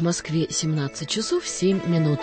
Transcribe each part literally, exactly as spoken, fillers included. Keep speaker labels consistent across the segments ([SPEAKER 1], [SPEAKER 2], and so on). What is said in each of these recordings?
[SPEAKER 1] Москве семнадцать часов семь минут.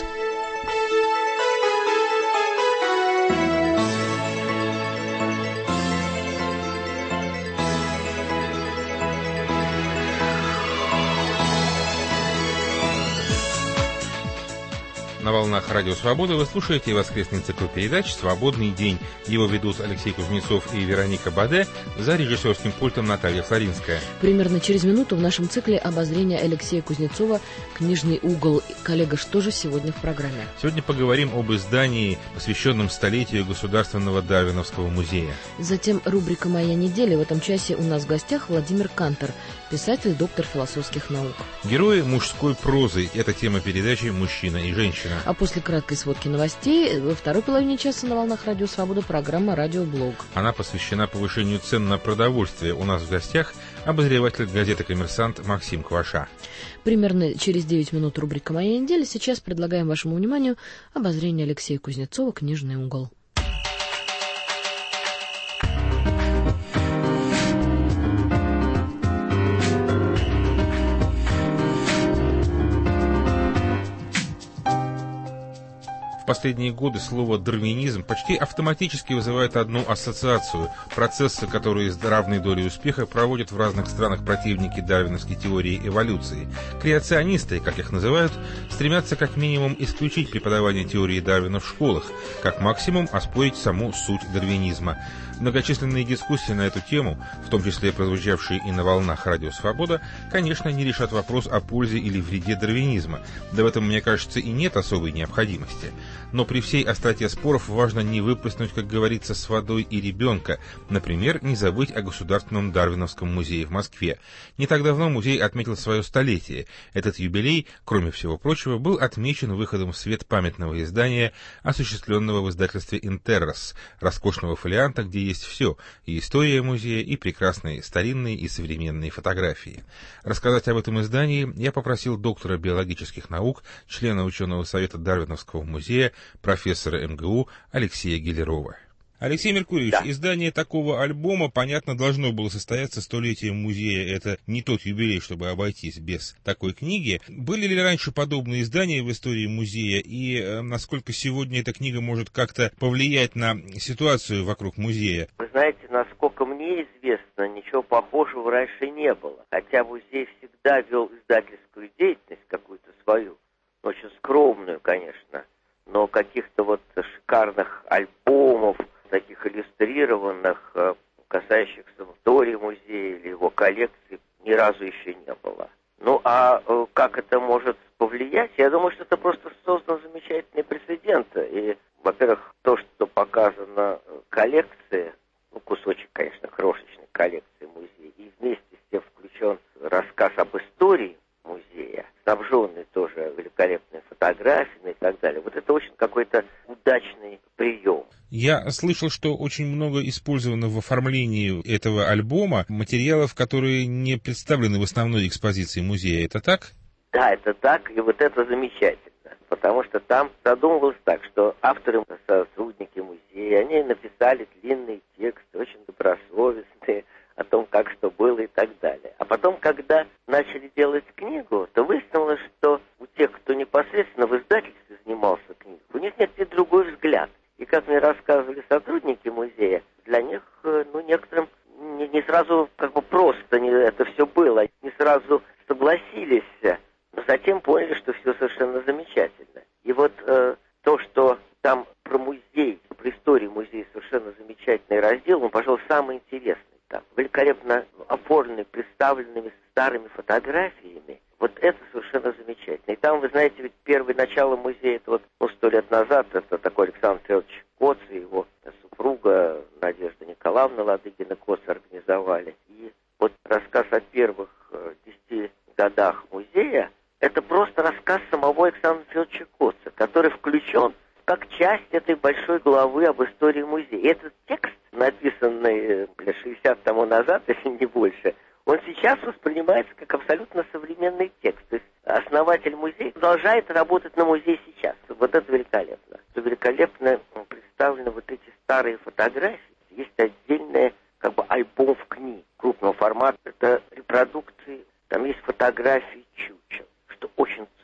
[SPEAKER 2] На волнах Радио Свобода вы слушаете воскресный цикл передач «Свободный день». Его ведут Алексей Кузнецов и Вероника Баде, за режиссерским пультом Наталья Флоринская.
[SPEAKER 1] Примерно через минуту в нашем цикле обозрение Алексея Кузнецова «Книжный угол». Коллега, что же сегодня в программе?
[SPEAKER 2] Сегодня поговорим об издании, посвященном столетию Государственного Дарвиновского музея.
[SPEAKER 1] Затем рубрика «Моя неделя». В этом часе у нас в гостях Владимир Кантор, писатель, доктор философских наук.
[SPEAKER 2] Герои мужской прозы – это тема передачи «Мужчина и женщина».
[SPEAKER 1] А после краткой сводки новостей во второй половине часа на волнах Радио Свобода программа «Радиоблог».
[SPEAKER 2] Она посвящена повышению цен на продовольствие. У нас в гостях обозреватель газеты «Коммерсант» Максим Кваша.
[SPEAKER 1] Примерно через девять минут рубрика «Моя неделя». Сейчас предлагаем вашему вниманию обозрение Алексея Кузнецова «Книжный угол».
[SPEAKER 2] В последние годы слово «дарвинизм» почти автоматически вызывает одну ассоциацию – процессы, которые с равной долей успеха проводят в разных странах противники дарвиновской теории эволюции. Креационисты, как их называют, стремятся как минимум исключить преподавание теории Дарвина в школах, как максимум оспорить саму суть дарвинизма. Многочисленные дискуссии на эту тему, в том числе прозвучавшие и на волнах Радио Свобода, конечно, не решат вопрос о пользе или вреде дарвинизма. Да в этом, мне кажется, и нет особой необходимости. Но при всей остроте споров важно не выплеснуть, как говорится, с водой и ребенка. Например, не забыть о Государственном Дарвиновском музее в Москве. Не так давно музей отметил свое столетие. Этот юбилей, кроме всего прочего, был отмечен выходом в свет памятного издания, осуществленного в издательстве «Интеррос», роскошного фолианта, где есть все – и история музея, и прекрасные старинные и современные фотографии. Рассказать об этом издании я попросил доктора биологических наук, члена ученого совета Дарвиновского музея, профессора эм гэ у Алексея Гелерова. Алексей Меркурьевич, да. Издание такого альбома, понятно, должно было состояться столетием музея. Это не тот юбилей, чтобы обойтись без такой книги. Были ли раньше подобные издания в истории музея? И э, насколько сегодня эта книга может как-то повлиять на ситуацию вокруг музея?
[SPEAKER 3] Вы знаете, насколько мне известно, ничего похожего раньше не было. Хотя музей всегда вел издательскую деятельность какую-то свою, очень скромную, конечно, но каких-то вот шикарных альбомов, таких иллюстрированных, касающихся истории музея или его коллекции, ни разу еще не было. Ну, а как это может повлиять? Я думаю, что это просто создан замечательный прецедент. И, во-первых, то, что показано коллекции, ну, кусочек, конечно, крошечной коллекции музея, и вместе с тем включен рассказ об истории музея, снабженный тоже великолепными фотографиями и так далее. Вот это очень какой-то удачный прием.
[SPEAKER 2] Я слышал, что очень много использовано в оформлении этого альбома материалов, которые не представлены в основной экспозиции музея. Это так?
[SPEAKER 3] Да, это так, и вот это замечательно. Потому что там задумывалось так, что авторы, сотрудники музея, они написали длинные тексты, очень добросовестные, о том, как что было и так далее. А потом, когда начали делать книгу, то выяснилось, что у тех, кто непосредственно в издательстве занимался книгой, у них нет ни другой взгляд. И как мне рассказывали сотрудники музея, для них, ну, некоторым не, не сразу как бы просто не, это все было, не сразу согласились, но затем поняли, что все совершенно замечательно. И вот э, то, что там про музей, про историю музея совершенно замечательный раздел, он, пожалуй, самый интересный. Там, великолепно оформленный, представленными старыми фотографиями. Вот это совершенно замечательно. И там, вы знаете, ведь первое начало музея, это вот ну, сто лет назад, это такой Александр Федорович Коц и его супруга Надежда Николаевна Ладыгина-Коц организовали. И вот рассказ о первых э, десяти годах музея, это просто рассказ самого Александра Федоровича Коца, который включен как часть этой большой главы об истории музея. И этот текст, написанный лет шестьдесят тому назад, если не больше, он сейчас воспринимается как абсолютно современный текст. То есть основатель музея продолжает работать на музей сейчас. Вот это великолепно. Это великолепно представлены вот эти старые фотографии. Есть отдельный как бы альбом в книге крупного формата. Это репродукции. Там есть фотографии чучел, что очень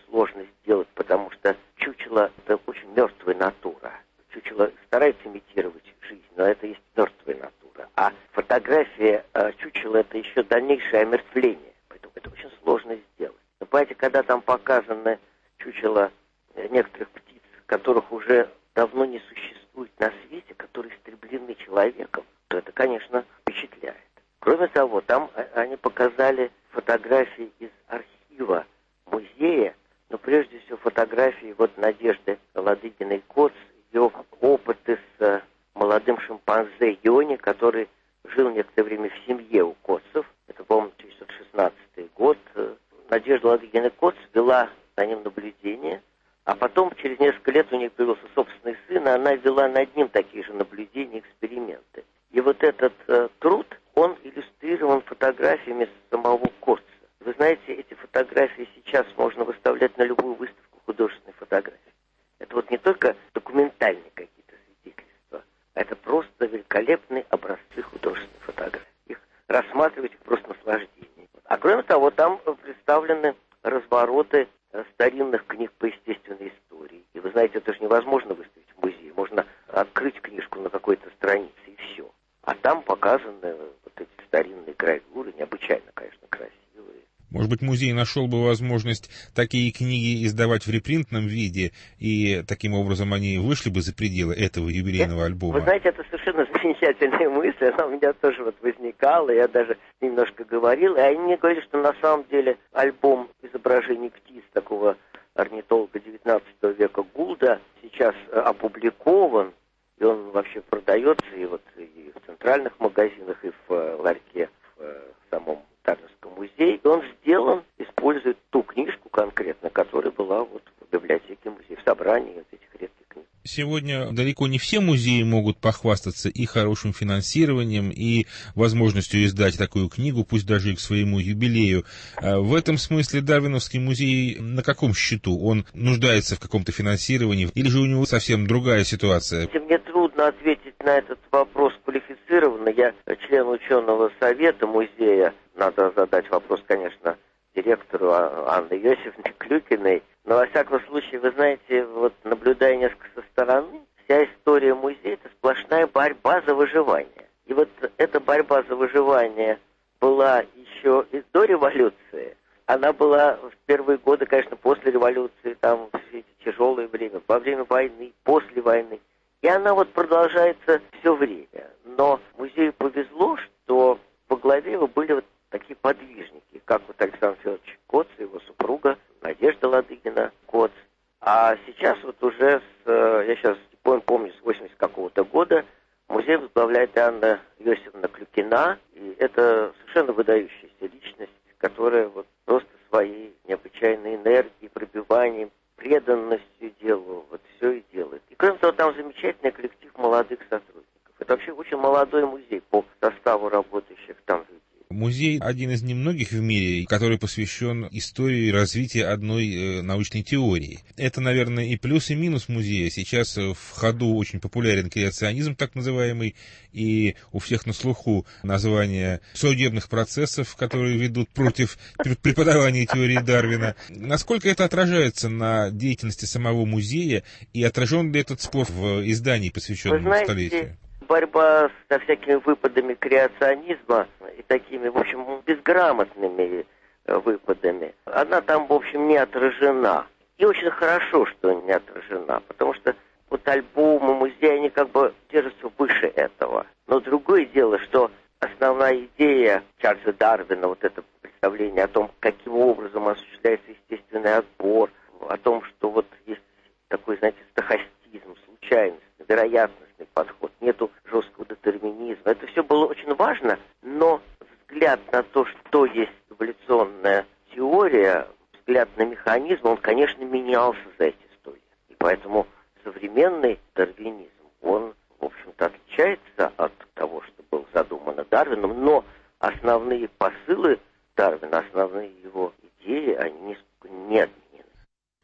[SPEAKER 3] еще дальнейшее омертвление. Поэтому это очень сложно сделать. Но, понимаете, когда там показано чучело некоторых птиц, которых уже давно не существует на свете, которые истреблены человеком, то это, конечно, впечатляет. Кроме того, там они показали фотографии из архива музея, но прежде всего фотографии вот Надежды Ладыгиной-Коц, ее опыты с молодым шимпанзе Йони, который жил некоторое время в семье у Коцев. Это, по-моему, тысяча девятьсот шестнадцатый год. Надежда Ладыгина-Коц вела за ним наблюдение, а потом, через несколько лет, у них появился собственный сын, и она вела над ним такие же наблюдения, эксперименты. И вот этот э, труд, он иллюстрирован фотографиями самого Коца. Вы знаете, эти фотографии сейчас можно выставлять на любую выставку художественной фотографии. Это вот не только документальные какие-то свидетельства, а это просто великолепные образцы художественной фотографии. Их рассматривать их просто наслаждение. А кроме того, там представлены развороты старинных книг по естественной истории. И вы знаете, это же невозможно выставить в музее. Можно открыть книжку на какой-то странице и все. А там показаны вот эти старинные гравюры, необычайно, конечно, красивые.
[SPEAKER 2] Может быть, музей нашел бы возможность такие книги издавать в репринтном виде, и таким образом они вышли бы за пределы этого юбилейного
[SPEAKER 3] это,
[SPEAKER 2] альбома?
[SPEAKER 3] Вы знаете, это совершенно замечательная мысль, она у меня тоже вот возникала, я даже немножко говорил, и они мне говорили, что на самом деле альбом изображений птиц такого орнитолога девятнадцатого века Гулда сейчас опубликован, и он вообще продается и вот и в центральных магазинах, и в ларьке в самом Дарвинском музее. И он сделан, использует ту книжку конкретно, которая была вот в библиотеке музея, в собрании вот этих редких книг.
[SPEAKER 2] Сегодня далеко не все музеи могут похвастаться и хорошим финансированием, и возможностью издать такую книгу, пусть даже и к своему юбилею. В этом смысле Дарвиновский музей на каком счету? Он нуждается в каком-то финансировании, или же у него совсем другая ситуация?
[SPEAKER 3] Мне трудно ответить на этот вопрос квалифицированно. Я член ученого совета музея. Надо задать вопрос, конечно, директору Анны Иосифовне Клюкиной. Но, во всяком случае, вы знаете, вот наблюдая несколько со стороны, вся история музея — это сплошная борьба за выживание. И вот эта борьба за выживание была еще и до революции. Она была в первые годы, конечно, после революции, там все эти тяжелые время, во время войны, после войны. И она вот продолжается все время. Но музею повезло, что во главе его были вот такие подвижники, как вот Александр Федорович Коц и его супруга Надежда Ладыгина-Коц. А сейчас вот уже, с, я сейчас помню, помню с восьмидесятого какого-то года музей возглавляет Анна Иосифовна Клюкина. И это совершенно выдающаяся личность, которая вот просто своей необычайной энергией, пробиванием, преданностью делу вот все и делает. И кроме того, там замечательный коллектив молодых сотрудников. Это вообще очень молодой музей по составу работающих там людей.
[SPEAKER 2] Музей один из немногих в мире, который посвящен истории развития одной э, научной теории. Это, наверное, и плюс, и минус музея. Сейчас в ходу очень популярен креационизм, так называемый, и у всех на слуху название судебных процессов, которые ведут против преподавания теории Дарвина. Насколько это отражается на деятельности самого музея, и отражен ли этот спор в издании, посвященном столетию?
[SPEAKER 3] Борьба со всякими выпадами креационизма и такими, в общем, безграмотными выпадами, она там, в общем, не отражена. И очень хорошо, что не отражена, потому что вот альбомы музея, они как бы держатся выше этого. Но другое дело, что основная идея Чарльза Дарвина, вот это представление о том, каким образом осуществляется естественный отбор, о том, что вот есть такой, знаете, стохастизм, случайность, вероятностный подход, нету жесткого детерминизма. Это все было очень важно, но взгляд на то, что есть эволюционная теория, взгляд на механизм, он, конечно, менялся за эти сто лет. И поэтому современный дарвинизм, он, в общем-то, отличается от того, что было задумано Дарвином, но основные посылы Дарвина, основные его идеи, они нисколько не отменены.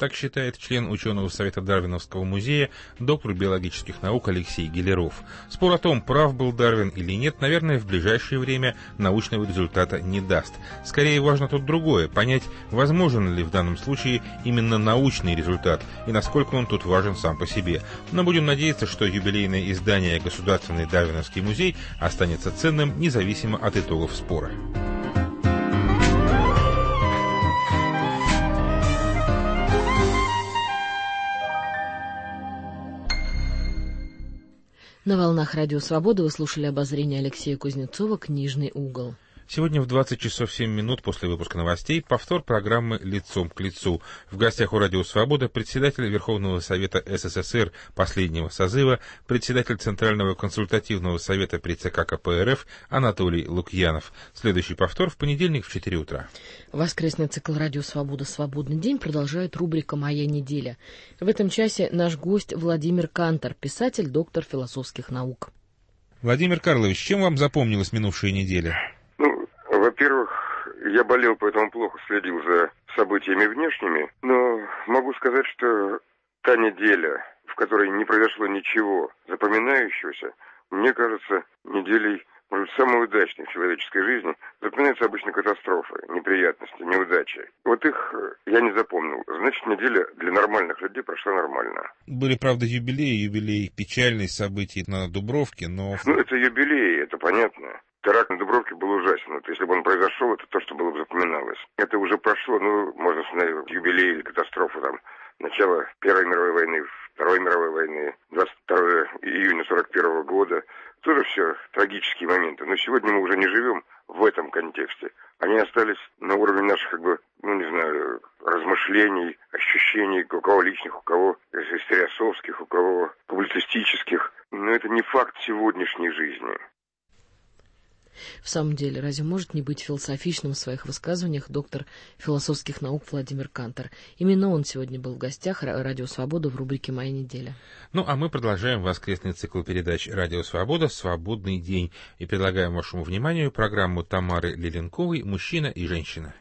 [SPEAKER 2] Так считает член ученого совета Дарвиновского музея, доктор биологических наук Алексей Гелеров. Спор о том, прав был Дарвин или нет, наверное, в ближайшее время научного результата не даст. Скорее важно тут другое – понять, возможен ли в данном случае именно научный результат и насколько он тут важен сам по себе. Но будем надеяться, что юбилейное издание «Государственный Дарвиновский музей» останется ценным, независимо от итогов спора.
[SPEAKER 1] На волнах Радио Свобода вы слушали обозрение Алексея Кузнецова «Книжный угол».
[SPEAKER 2] Сегодня в двадцать часов семь минут после выпуска новостей повтор программы «Лицом к лицу». В гостях у Радио Свобода председатель Верховного Совета СССР последнего созыва, председатель Центрального консультативного совета при ЦК КПРФ Анатолий Лукьянов. Следующий повтор в понедельник в четыре утра.
[SPEAKER 1] Воскресный цикл «Радио Свобода. Свободный день» продолжает рубрика «Моя неделя». В этом часе наш гость Владимир Кантор, писатель, доктор философских наук.
[SPEAKER 2] Владимир Карлович, чем вам запомнилась минувшая неделя?
[SPEAKER 4] Во-первых, я болел, поэтому плохо следил за событиями внешними, но могу сказать, что та неделя, в которой не произошло ничего запоминающегося, мне кажется, неделей, может, самой удачной в человеческой жизни. Запоминаются обычно катастрофы, неприятности, неудачи. Вот их я не запомнил. Значит, неделя для нормальных людей прошла нормально.
[SPEAKER 2] Были, правда, юбилеи, юбилей печальные события на Дубровке, но...
[SPEAKER 4] Ну, это юбилей, это понятно. Теракт на Дубровке был ужасен. Вот если бы он произошел, это то, что было бы запоминалось. Это уже прошло, ну, можно сказать, юбилей или катастрофу, там, начало Первой мировой войны, Второй мировой войны, двадцать второго июня сорок первого года. Тоже все трагические моменты. Но сегодня мы уже не живем в этом контексте. Они остались на уровне наших, как бы, ну, не знаю, размышлений, ощущений, у кого личных, у кого историосовских, у кого публицистических. Но это не факт сегодняшней жизни.
[SPEAKER 1] В самом деле, разве может не быть философичным в своих высказываниях доктор философских наук Владимир Кантор? Именно он сегодня был в гостях Радио Свобода в рубрике «Моя неделя».
[SPEAKER 2] Ну, а мы продолжаем воскресный цикл передач «Радио Свобода. Свободный день» и предлагаем вашему вниманию программу Тамары Леленковой «Мужчина и женщина».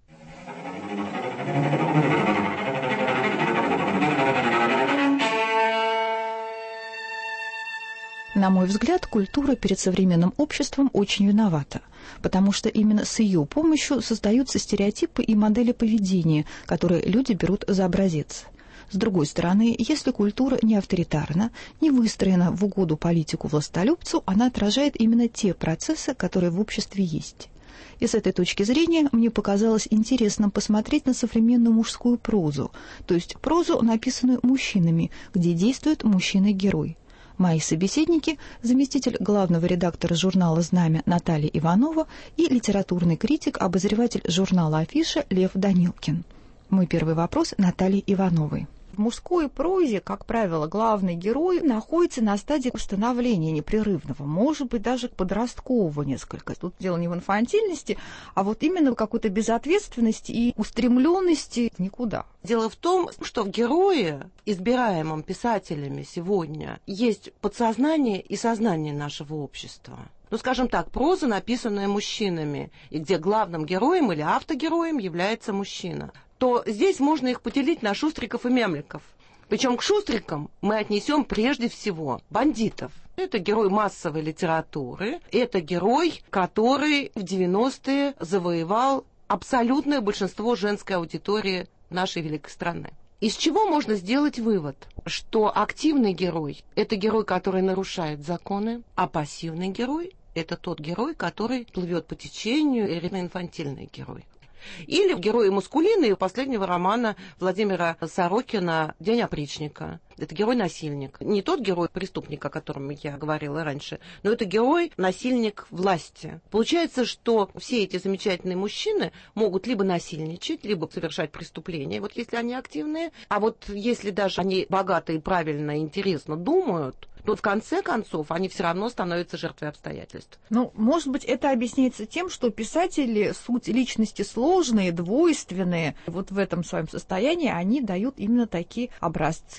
[SPEAKER 5] На мой взгляд, культура перед современным обществом очень виновата, потому что именно с ее помощью создаются стереотипы и модели поведения, которые люди берут за образец. С другой стороны, если культура не авторитарна, не выстроена в угоду политику-властолюбцу, она отражает именно те процессы, которые в обществе есть. И с этой точки зрения мне показалось интересным посмотреть на современную мужскую прозу, то есть прозу, написанную мужчинами, где действует мужчина-герой. Мои собеседники – заместитель главного редактора журнала «Знамя» Наталья Иванова и литературный критик, обозреватель журнала «Афиша» Лев Данилкин. Мой первый вопрос Наталье Ивановой. В мужской прозе, как правило, главный герой находится на стадии становления непрерывного, может быть, даже подросткового несколько. Тут дело не в инфантильности, а вот именно в какой-то безответственности и устремленности никуда.
[SPEAKER 6] Дело в том, что в герое, избираемом писателями сегодня, есть подсознание и сознание нашего общества. Ну, скажем так, проза, написанная мужчинами, и где главным героем или автогероем является мужчина, то здесь можно их поделить на шустриков и мемликов. Причем к шустрикам мы отнесем прежде всего бандитов. Это герой массовой литературы, это герой, который в девяностые завоевал абсолютное большинство женской аудитории нашей великой страны. Из чего можно сделать вывод, что активный герой – это герой, который нарушает законы, а пассивный герой – это тот герой, который плывет по течению, или инфантильный герой. Или герои Мускулины последнего романа Владимира Сорокина «День опричника». Это герой-насильник. Не тот герой-преступник, о котором я говорила раньше, но это герой-насильник власти. Получается, что все эти замечательные мужчины могут либо насильничать, либо совершать преступления, вот если они активные. А вот если даже они богато и правильно и интересно думают, то в конце концов они все равно становятся жертвой обстоятельств.
[SPEAKER 5] Ну, может быть, это объясняется тем, что писатели, суть личности сложные, двойственные. Вот в этом своем состоянии они дают именно такие образцы мужского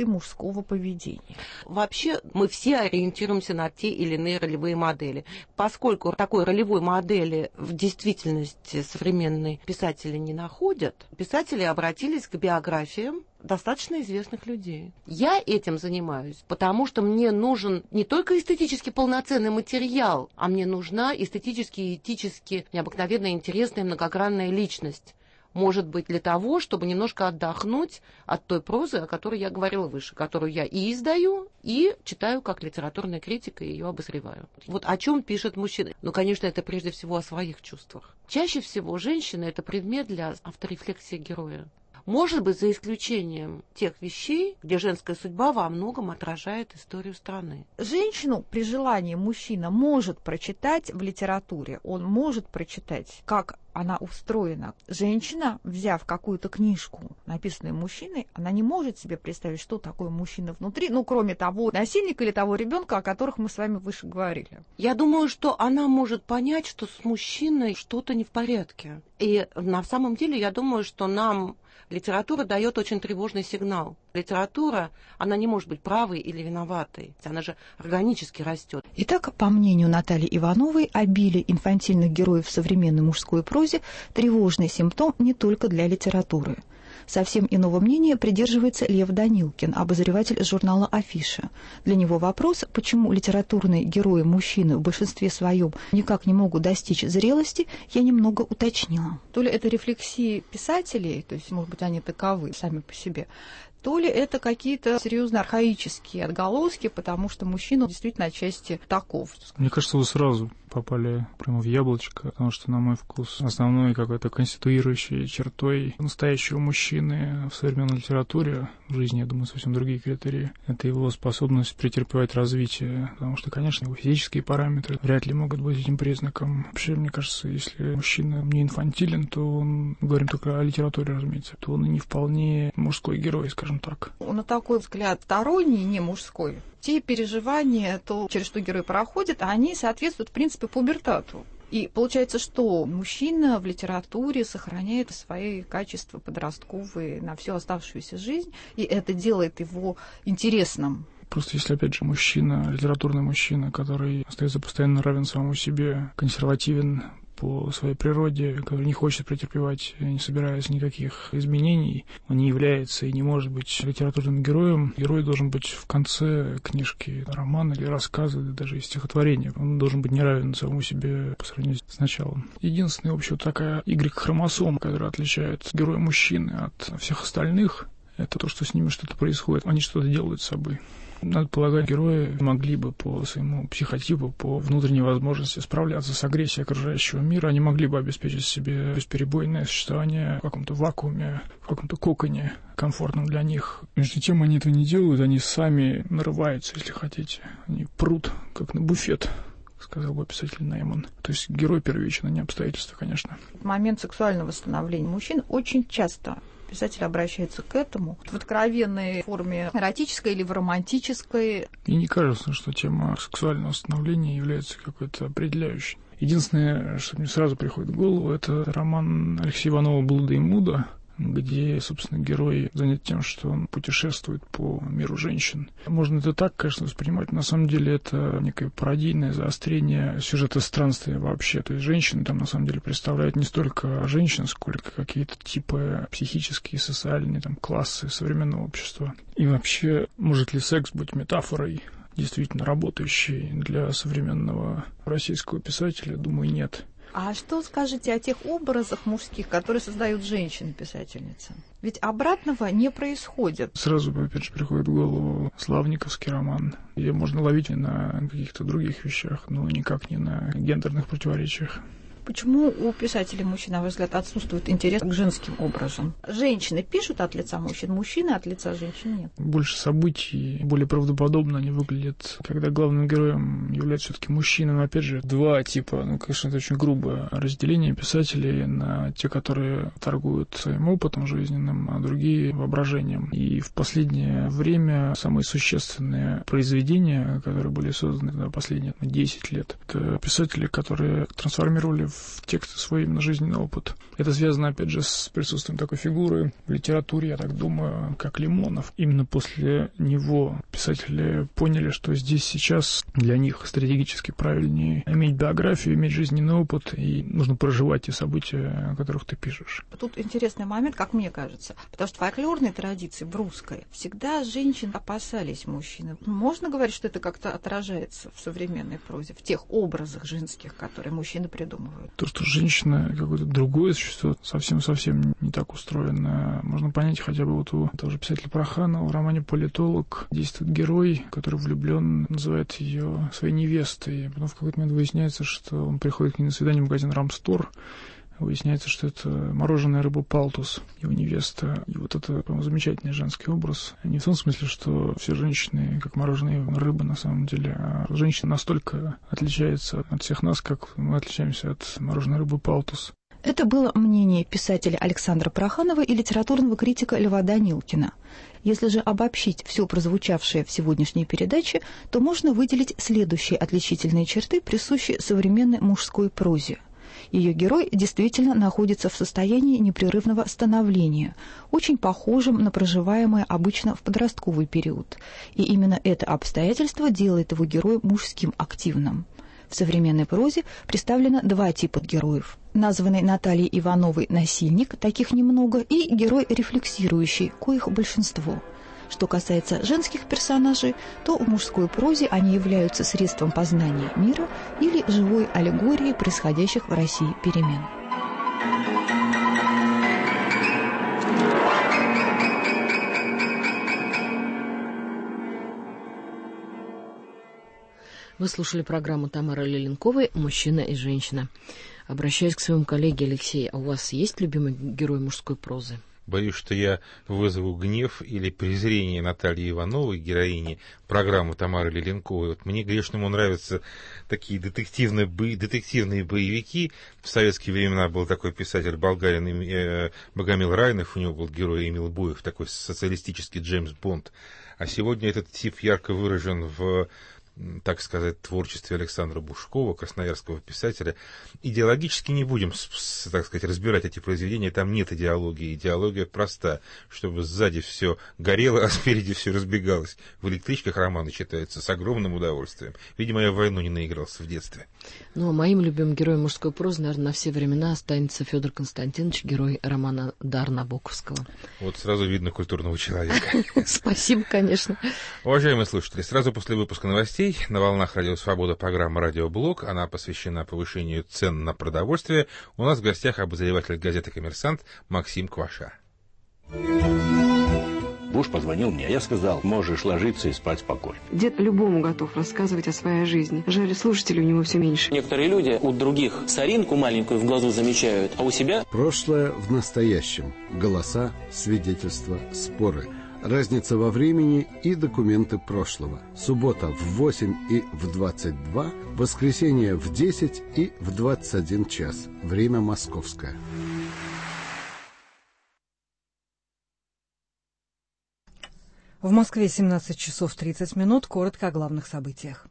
[SPEAKER 5] ролевого поведения.
[SPEAKER 6] Вообще мы все ориентируемся на те или иные ролевые модели. Поскольку такой ролевой модели в действительности современные писатели не находят, писатели обратились к биографиям достаточно известных людей. Я этим занимаюсь, потому что мне нужен не только эстетически полноценный материал, а мне нужна эстетически и этически необыкновенно интересная многогранная личность. Может быть, для того, чтобы немножко отдохнуть от той прозы, о которой я говорила выше, которую я и издаю, и читаю как литературная критика, и ее обозреваю. Вот о чем пишет мужчина? Ну, конечно, это прежде всего о своих чувствах. Чаще всего женщина – это предмет для авторефлексии героя. Может быть, за исключением тех вещей, где женская судьба во многом отражает историю страны.
[SPEAKER 5] Женщину при желании мужчина может прочитать в литературе, он может прочитать, как она устроена. Женщина, взяв какую-то книжку, написанную мужчиной, она не может себе представить, что такое мужчина внутри, ну, кроме того насильника или того ребенка, о которых мы с вами выше говорили.
[SPEAKER 6] Я думаю, что она может понять, что с мужчиной что-то не в порядке. И на самом деле, я думаю, что нам литература дает очень тревожный сигнал. Литература, она не может быть правой или виноватой. Она же органически растет.
[SPEAKER 5] Итак, по мнению Натальи Ивановой, обилие инфантильных героев в современной мужской прозе – тревожный симптом не только для литературы. Совсем иного мнения придерживается Лев Данилкин, обозреватель журнала «Афиша». Для него вопрос, почему литературные герои-мужчины в большинстве своем никак не могут достичь зрелости, я немного уточнила. То ли это рефлексии писателей, то есть, может быть, они таковы сами по себе, то ли это какие-то серьезно архаические отголоски, потому что мужчина действительно отчасти таков.
[SPEAKER 7] Мне кажется, вы сразу попали прямо в яблочко, потому что, на мой вкус, основной какой-то конституирующей чертой настоящего мужчины в современной литературе, в жизни, я думаю, совсем другие критерии, это его способность претерпевать развитие, потому что, конечно, его физические параметры вряд ли могут быть этим признаком. Вообще, мне кажется, если мужчина не инфантилен, то он, говорим только о литературе, разумеется, то он и не вполне мужской герой, скажем так.
[SPEAKER 5] На такой взгляд сторонний, не мужской, те переживания, то, через что герой проходит, они соответствуют, в принципе, пубертату. И получается, что мужчина в литературе сохраняет свои качества подростковые на всю оставшуюся жизнь, и это делает его интересным.
[SPEAKER 7] Просто если, опять же, мужчина, литературный мужчина, который остается постоянно равен самому себе, консервативен по своей природе, который не хочет претерпевать, не собирается никаких изменений, он не является и не может быть литературным героем. Герой должен быть в конце книжки, романа или рассказа, даже и стихотворения. Он должен быть не равен самому себе по сравнению с началом. Единственная, вообще, такая Y-хромосома, которая отличает героя-мужчины от всех остальных, это то, что с ними что-то происходит. Они что-то делают с собой. Надо полагать, герои могли бы по своему психотипу, по внутренней возможности справляться с агрессией окружающего мира, они могли бы обеспечить себе бесперебойное существование в каком-то вакууме, в каком-то коконе, комфортном для них. Между тем, они этого не делают, они сами нарываются, если хотите. Они прут, как на буфет, сказал бы писатель Нейман. То есть герой первичен, а не обстоятельства, конечно.
[SPEAKER 5] Момент сексуального становления мужчин очень часто писатель обращается к этому в откровенной форме эротической или в романтической.
[SPEAKER 7] И не кажется, что тема сексуального становления является какой-то определяющей. Единственное, что мне сразу приходит в голову, это роман Алексея Иванова «Блуда и Муда», где, собственно, герой занят тем, что он путешествует по миру женщин. Можно это так, конечно, воспринимать. На самом деле это некое пародийное заострение сюжета странствия вообще. То есть женщины там на самом деле представляют не столько женщин, сколько какие-то типы психические, социальные там, классы современного общества. И вообще, может ли секс быть метафорой, действительно работающей для современного российского писателя? Думаю, нет.
[SPEAKER 5] А что скажете о тех образах мужских, которые создают женщины-писательницы? Ведь обратного не происходит.
[SPEAKER 7] Сразу, опять же, приходит в голову славниковский роман. Ее можно ловить на каких-то других вещах, но никак не на гендерных противоречиях.
[SPEAKER 5] Почему у писателей мужчин, на ваш взгляд, отсутствует интерес к женским образам? Женщины пишут от лица мужчин, мужчины от лица женщин нет.
[SPEAKER 7] Больше событий, более правдоподобно они выглядят, когда главным героем является все-таки мужчина. Но, опять же, два типа, ну, конечно, это очень грубое разделение писателей на те, которые торгуют своим опытом жизненным, а другие — воображением. И в последнее время самые существенные произведения, которые были созданы за последние десять лет, это писатели, которые трансформировали в в текст свой именно жизненный опыт. Это связано, опять же, с присутствием такой фигуры в литературе, я так думаю, как Лимонов. Именно после него писатели поняли, что здесь сейчас для них стратегически правильнее иметь биографию, иметь жизненный опыт, и нужно проживать те события, о которых ты пишешь.
[SPEAKER 5] Тут интересный момент, как мне кажется, потому что в фольклорной традиции, в русской, всегда женщин опасались мужчин. Можно говорить, что это как-то отражается в современной прозе, в тех образах женских, которые мужчины придумывают?
[SPEAKER 7] То, что женщина какое-то другое существо, совсем-совсем не так устроено. Можно понять хотя бы вот у того же писателя Проханова в романе «Политолог» действует герой, который влюблен, называет ее своей невестой. Потом в какой-то момент выясняется, что он приходит к ней на свидание в магазин «Рамстор». Выясняется, что это мороженая рыба Палтус, его невеста. И вот это, по-моему, замечательный женский образ. Не в том смысле, что все женщины как мороженые рыбы на самом деле, а женщина настолько отличается от всех нас, как мы отличаемся от мороженой рыбы Палтус.
[SPEAKER 5] Это было мнение писателя Александра Проханова и литературного критика Льва Данилкина. Если же обобщить все прозвучавшее в сегодняшней передаче, то можно выделить следующие отличительные черты, присущие современной мужской прозе. Ее герой действительно находится в состоянии непрерывного становления, очень похожем на проживаемое обычно в подростковый период. И именно это обстоятельство делает его героя мужским активным. В современной прозе представлено два типа героев. Названный Натальей Ивановой насильник, таких немного, и герой рефлексирующий, коих большинство. Что касается женских персонажей, то в мужской прозе они являются средством познания мира или живой аллегорией происходящих в России перемен.
[SPEAKER 1] Вы слушали программу Тамары Леленковой «Мужчина и женщина». Обращаюсь к своему коллеге Алексею. А у вас есть любимый герой мужской прозы?
[SPEAKER 2] Боюсь, что я вызову гнев или презрение Натальи Ивановой, героини программы Тамары Леленковой. Вот мне, грешному, нравятся такие детективные, бо... детективные боевики. В советские времена был такой писатель болгарин э, Богомил Райнов, у него был герой Эмил Буев, такой социалистический Джеймс Бонд. А сегодня этот тип ярко выражен в, так сказать, творчестве Александра Бушкова, красноярского писателя. Идеологически не будем, так сказать, разбирать эти произведения, там нет идеологии. Идеология проста, чтобы сзади все горело, а спереди все разбегалось. В электричках романы читаются с огромным удовольствием. Видимо, я в войну не наигрался в детстве.
[SPEAKER 1] Ну, а моим любимым героем мужской прозы, наверное, на все времена останется Федор Константинович, герой романа «Дар» Набоковского.
[SPEAKER 2] Вот сразу видно культурного человека.
[SPEAKER 1] Спасибо, конечно.
[SPEAKER 2] Уважаемые слушатели, сразу после выпуска новостей на волнах Радио Свобода программа «Радиоблог». Она посвящена повышению цен на продовольствие. У нас в гостях обозреватель газеты «Коммерсант» Максим Кваша.
[SPEAKER 8] Буш позвонил мне, я сказал, можешь ложиться и спать спокойно.
[SPEAKER 9] Дед любому готов рассказывать о своей жизни. Жаль, слушателей у него все меньше.
[SPEAKER 10] Некоторые люди у других соринку маленькую в глазу замечают, а у себя...
[SPEAKER 11] Прошлое в настоящем. Голоса, свидетельства, споры. Разница во времени и документы прошлого. Суббота в восемь и в двадцать два, воскресенье в десять и в двадцать один час. Время московское.
[SPEAKER 12] В Москве семнадцать часов тридцать минут. Коротко о главных событиях.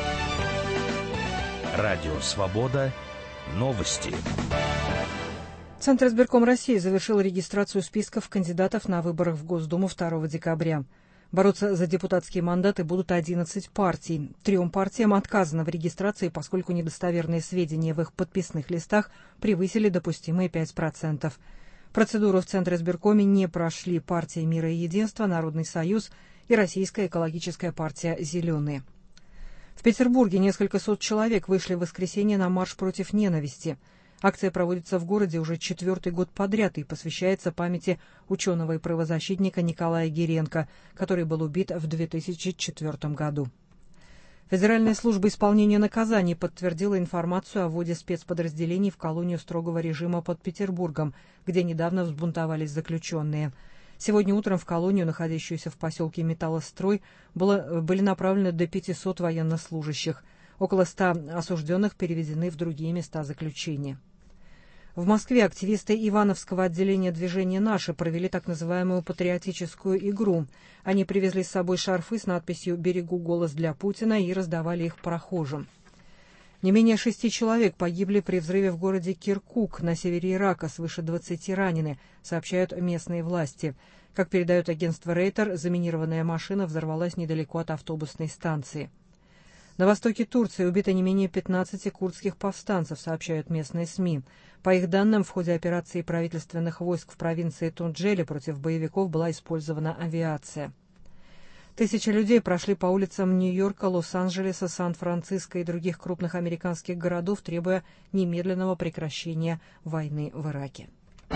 [SPEAKER 13] Радио «Свобода». Новости.
[SPEAKER 12] Центр избирком России завершил регистрацию списков кандидатов на выборах в Госдуму второго декабря. Бороться за депутатские мандаты будут одиннадцать партий. Трем партиям отказано в регистрации, поскольку недостоверные сведения в их подписных листах превысили допустимые пять процентов. Процедуру в Центре избиркоме не прошли партия «Мира и единства», «Народный союз» и Российская экологическая партия «Зеленые». В Петербурге несколько сот человек вышли в воскресенье на марш против ненависти. Акция проводится в городе уже четвертый год подряд и посвящается памяти ученого и правозащитника Николая Гиренко, который был убит в две тысячи четвёртом году. Федеральная служба исполнения наказаний подтвердила информацию о вводе спецподразделений в колонию строгого режима под Петербургом, где недавно взбунтовались заключенные. Сегодня утром в колонию, находящуюся в поселке Металлострой, было, были направлены до пятисот военнослужащих. Около ста осужденных переведены в другие места заключения. В Москве активисты Ивановского отделения движения «Наши» провели так называемую патриотическую игру. Они привезли с собой шарфы с надписью «Берегу голос для Путина» и раздавали их прохожим. Не менее шести человек погибли при взрыве в городе Киркук на севере Ирака, свыше двадцати ранены, сообщают местные власти. Как передает агентство Рейтер, заминированная машина взорвалась недалеко от автобусной станции. На востоке Турции убито не менее пятнадцати курдских повстанцев, сообщают местные СМИ. По их данным, в ходе операции правительственных войск в провинции Тунджели против боевиков была использована авиация. Тысячи людей прошли по улицам Нью-Йорка, Лос-Анджелеса, Сан-Франциско и других крупных американских городов, требуя немедленного прекращения войны в Ираке.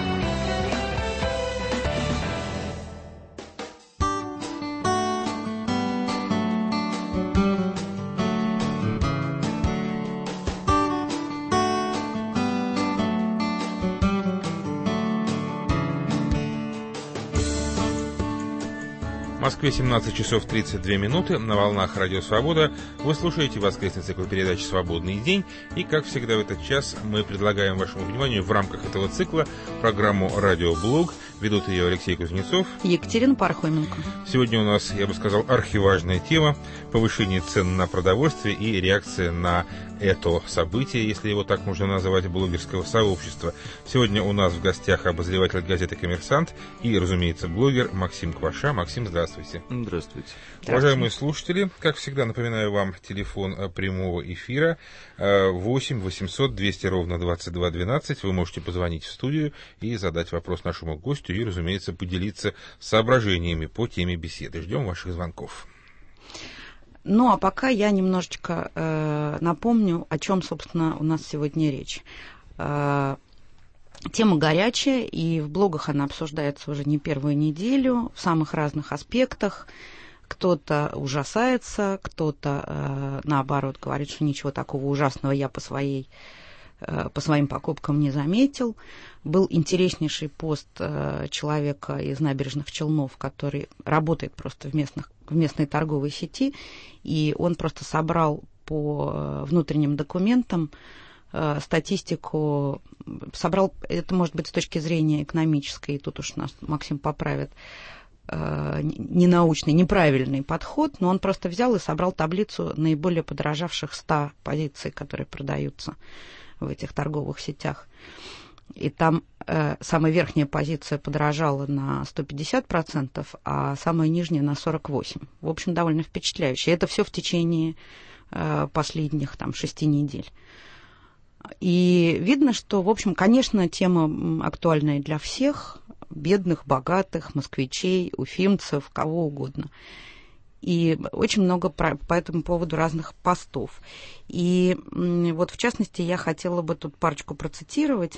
[SPEAKER 2] В Москве семнадцать часов тридцать две минуты. На волнах Радио Свобода вы слушаете воскресный цикл передач «Свободный день». И, как всегда в этот час, мы предлагаем вашему вниманию в рамках этого цикла программу «Радиоблог». Ведут ее Алексей Кузнецов
[SPEAKER 14] и Екатерина Пархоменко.
[SPEAKER 2] Сегодня у нас, я бы сказал, архиважная тема – повышение цен на продовольствие и реакция на это событие, если его так можно назвать, блогерского сообщества. Сегодня у нас в гостях обозреватель газеты «Коммерсант» и, разумеется, блогер Максим Кваша. Максим, здравствуйте.
[SPEAKER 15] Здравствуйте.
[SPEAKER 2] Уважаемые слушатели, как всегда, напоминаю вам телефон прямого эфира восемь восемьсот двести ровно двадцать два двенадцать. Вы можете позвонить в студию и задать вопрос нашему гостю и, разумеется, поделиться соображениями по теме беседы. Ждем ваших звонков.
[SPEAKER 14] Ну, а пока я немножечко э, напомню, о чем, собственно, у нас сегодня речь. Э, тема горячая, и в блогах она обсуждается уже не первую неделю, в самых разных аспектах. Кто-то ужасается, кто-то, э, наоборот, говорит, что ничего такого ужасного я по своей по своим покупкам не заметил. Был интереснейший пост э, человека из Набережных Челнов, который работает просто в, местных, в местной торговой сети, и он просто собрал по внутренним документам э, статистику, собрал, это может быть с точки зрения экономической, и тут уж нас Максим поправит, э, ненаучный, неправильный подход, но он просто взял и собрал таблицу наиболее подорожавших ста позиций, которые продаются в этих торговых сетях. И там э, самая верхняя позиция подорожала на сто пятьдесят процентов, а самая нижняя на сорок восемь процентов. В общем, довольно впечатляюще. Это все в течение э, последних там, шести недель. И видно, что, в общем, конечно, тема актуальная для всех, бедных, богатых, москвичей, уфимцев, кого угодно. И очень много по, по этому поводу разных постов. И вот, в частности, я хотела бы тут парочку процитировать.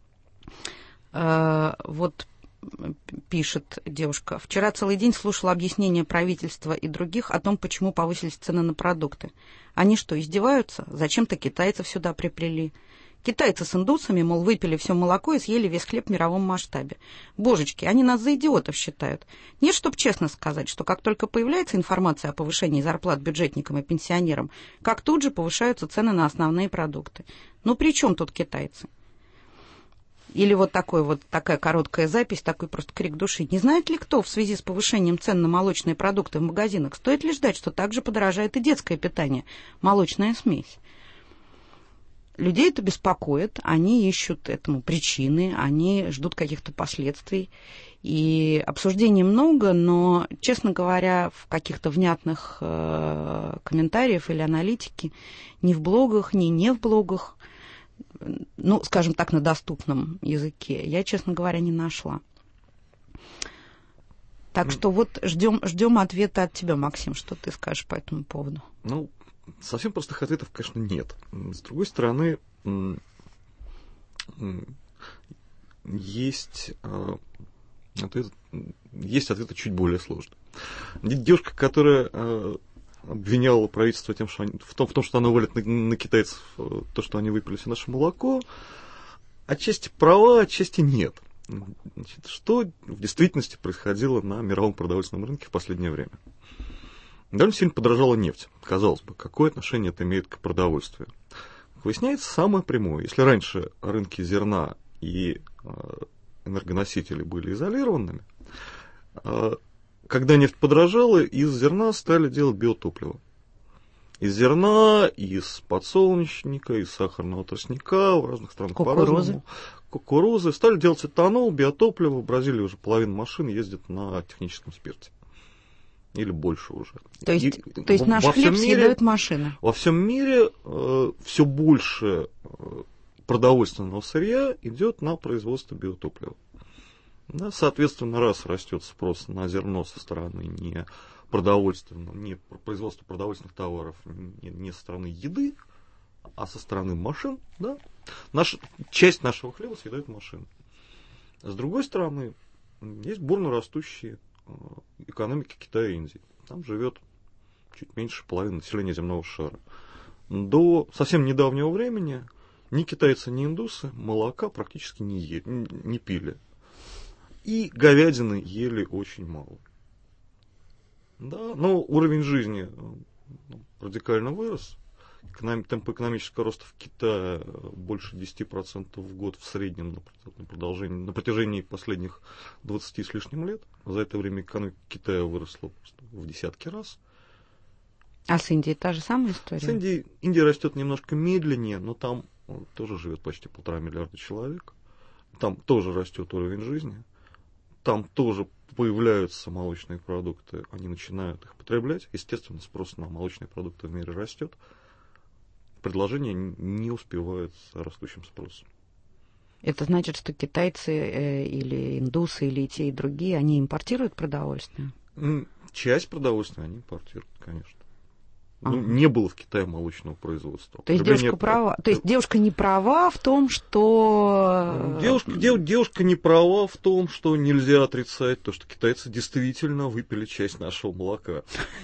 [SPEAKER 14] Э, вот пишет девушка. «Вчера целый день слушала объяснения правительства и других о том, почему повысились цены на продукты. Они что, издеваются? Зачем-то китайцев сюда приплели. Китайцы с индусами, мол, выпили все молоко и съели весь хлеб в мировом масштабе. Божечки, они нас за идиотов считают. Нет, чтоб честно сказать, что как только появляется информация о повышении зарплат бюджетникам и пенсионерам, как тут же повышаются цены на основные продукты. Ну, при чем тут китайцы?» Или вот, такой вот такая короткая запись, такой просто крик души. Не знает ли кто в связи с повышением цен на молочные продукты в магазинах, стоит ли ждать, что также подорожает и детское питание, молочная смесь? Людей это беспокоит, они ищут этому причины, они ждут каких-то последствий. И обсуждений много, но, честно говоря, в каких-то внятных э, комментариях или аналитике ни в блогах, ни не в блогах, ну, скажем так, на доступном языке, я, честно говоря, не нашла. Так что вот ждем, ждем ответа от тебя, Максим, что ты скажешь по этому поводу.
[SPEAKER 15] Ну, совсем простых ответов, конечно, нет. С другой стороны, есть ответы, есть ответы чуть более сложные. Девушка, которая обвиняла правительство тем, что они, в, том, в том, что оно валит на, на китайцев то, что они выпили все наше молоко, отчасти права, отчасти нет. Значит, что в действительности происходило на мировом продовольственном рынке в последнее время? Довольно сильно подорожала нефть. Казалось бы, какое отношение это имеет к продовольствию? Выясняется самое прямое. Если раньше рынки зерна и энергоносители были изолированными, когда нефть подорожала, из зерна стали делать биотопливо. Из зерна, из подсолнечника, из сахарного тростника, в разных странах по-разному. Кукурузы. Стали делать этанол, биотопливо. В Бразилии уже половина машин ездит на техническом спирте. Или больше уже.
[SPEAKER 14] То есть,
[SPEAKER 15] И
[SPEAKER 14] то есть наш хлеб
[SPEAKER 15] мире,
[SPEAKER 14] съедают машины?
[SPEAKER 15] Во всем мире э, все больше э, продовольственного сырья идет на производство биотоплива. Да, соответственно, раз растет спрос на зерно со стороны не продовольственного, не производства продовольственных товаров, не, не со стороны еды, а со стороны машин, да, наш, часть нашего хлеба съедают машины. С другой стороны, есть бурно растущие экономики Китая и Индии. Там живет чуть меньше половины населения земного шара. До совсем недавнего времени ни китайцы, ни индусы молока практически не, ели, не пили. И говядины ели очень мало. Да, но уровень жизни радикально вырос. Эконом, темп экономического роста в Китае больше десять процентов в год в среднем на, продолжении, на протяжении последних двадцати с лишним лет. За это время экономика Китая выросла в десятки раз.
[SPEAKER 14] А с Индией та же самая история?
[SPEAKER 15] С Индией, Индия растет немножко медленнее, но там тоже живет почти полтора миллиарда человек. Там тоже растет уровень жизни. Там тоже появляются молочные продукты, они начинают их потреблять. Естественно, спрос на молочные продукты в мире растет. Предложение не успевает с растущим спросом.
[SPEAKER 14] Это значит, что китайцы э, или индусы, или и те, и другие, они импортируют продовольствие?
[SPEAKER 15] Часть продовольствия они импортируют, конечно.
[SPEAKER 14] Ага.
[SPEAKER 15] Ну, не было в Китае молочного производства.
[SPEAKER 14] То есть, девушка права, то есть девушка не права в том, что...
[SPEAKER 15] Девушка, дев, девушка не права в том, что нельзя отрицать то, что китайцы действительно выпили часть нашего молока.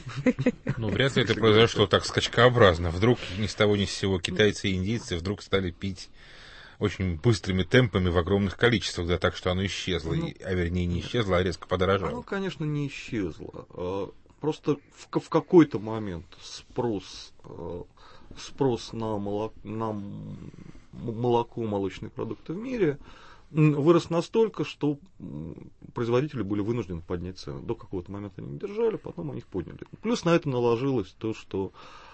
[SPEAKER 2] Ну, вряд ли это произошло так скачкообразно. Вдруг ни с того ни с сего китайцы и индийцы вдруг стали пить очень быстрыми темпами в огромных количествах, да так, что оно исчезло. Ну, а вернее, не исчезло, а резко подорожало.
[SPEAKER 15] Оно, конечно, не исчезло. Просто в, в какой-то момент спрос, э, спрос на, молок, на молоко, молочные продукты в мире вырос настолько, что производители были вынуждены поднять цены. До какого-то момента они не держали, потом они их подняли. Плюс на это наложилось то, что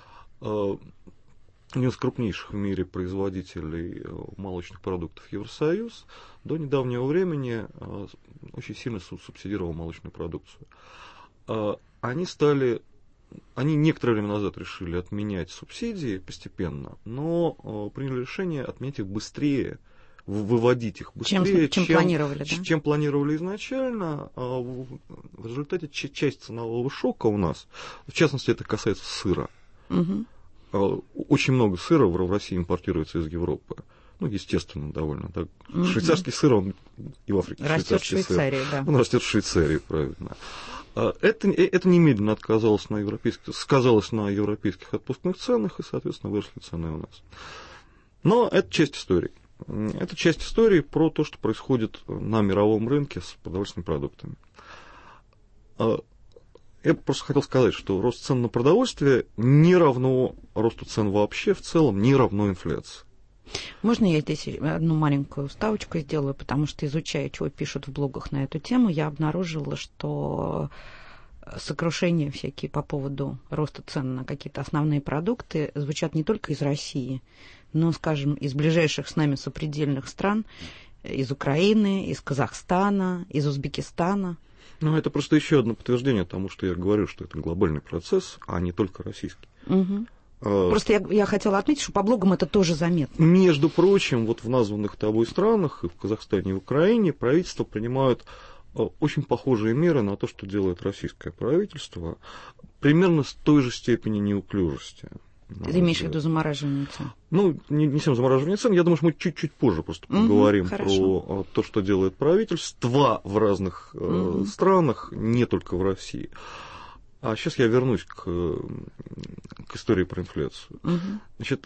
[SPEAKER 15] э, один из крупнейших в мире производителей молочных продуктов Евросоюз до недавнего времени э, очень сильно субсидировал молочную продукцию. Э, Они стали, они некоторое время назад решили отменять субсидии постепенно, но э, приняли решение отменять их быстрее, выводить их быстрее,
[SPEAKER 14] чем, чем, чем, планировали, да?
[SPEAKER 15] чем планировали изначально. А в, в результате часть ценового шока у нас, в частности, это касается сыра.
[SPEAKER 14] Угу.
[SPEAKER 15] Очень много сыра в России импортируется из Европы. Ну, естественно, довольно. Так. Угу. Швейцарский сыр, он и в Африке.
[SPEAKER 14] Растет в Швейцарии,
[SPEAKER 15] сыр,
[SPEAKER 14] да.
[SPEAKER 15] Он растет в Швейцарии, правильно. Это, это немедленно отказалось на европейских, сказалось на европейских отпускных ценах, и, соответственно, выросли цены у нас. Но это часть истории. Это часть истории про то, что происходит на мировом рынке с продовольственными продуктами. Я просто хотел сказать, что рост цен на продовольствие не равно росту цен вообще в целом, не равно инфляции.
[SPEAKER 14] Можно я здесь одну маленькую вставочку сделаю, потому что, изучая, чего пишут в блогах на эту тему, я обнаружила, что сокрушения всякие по поводу роста цен на какие-то основные продукты звучат не только из России, но, скажем, из ближайших с нами сопредельных стран, из Украины, из Казахстана, из Узбекистана.
[SPEAKER 15] Ну, это просто еще одно подтверждение тому, что я говорю, что это глобальный процесс, а не только российский.
[SPEAKER 14] Угу. Просто я, я хотела отметить, что по блогам это тоже заметно.
[SPEAKER 15] Между прочим, вот в названных тобой странах, и в Казахстане, и в Украине, правительства принимают очень похожие меры на то, что делает российское правительство, примерно с той же степени неуклюжести.
[SPEAKER 14] Ты имеешь в виду замораживание цен?
[SPEAKER 15] Ну, не, не всем замораживание цен. Я думаю, что мы чуть-чуть позже просто угу, поговорим хорошо. Про то, что делает правительство в разных угу. э, странах, не только в России. А сейчас я вернусь к, к истории про инфляцию. Угу. Значит,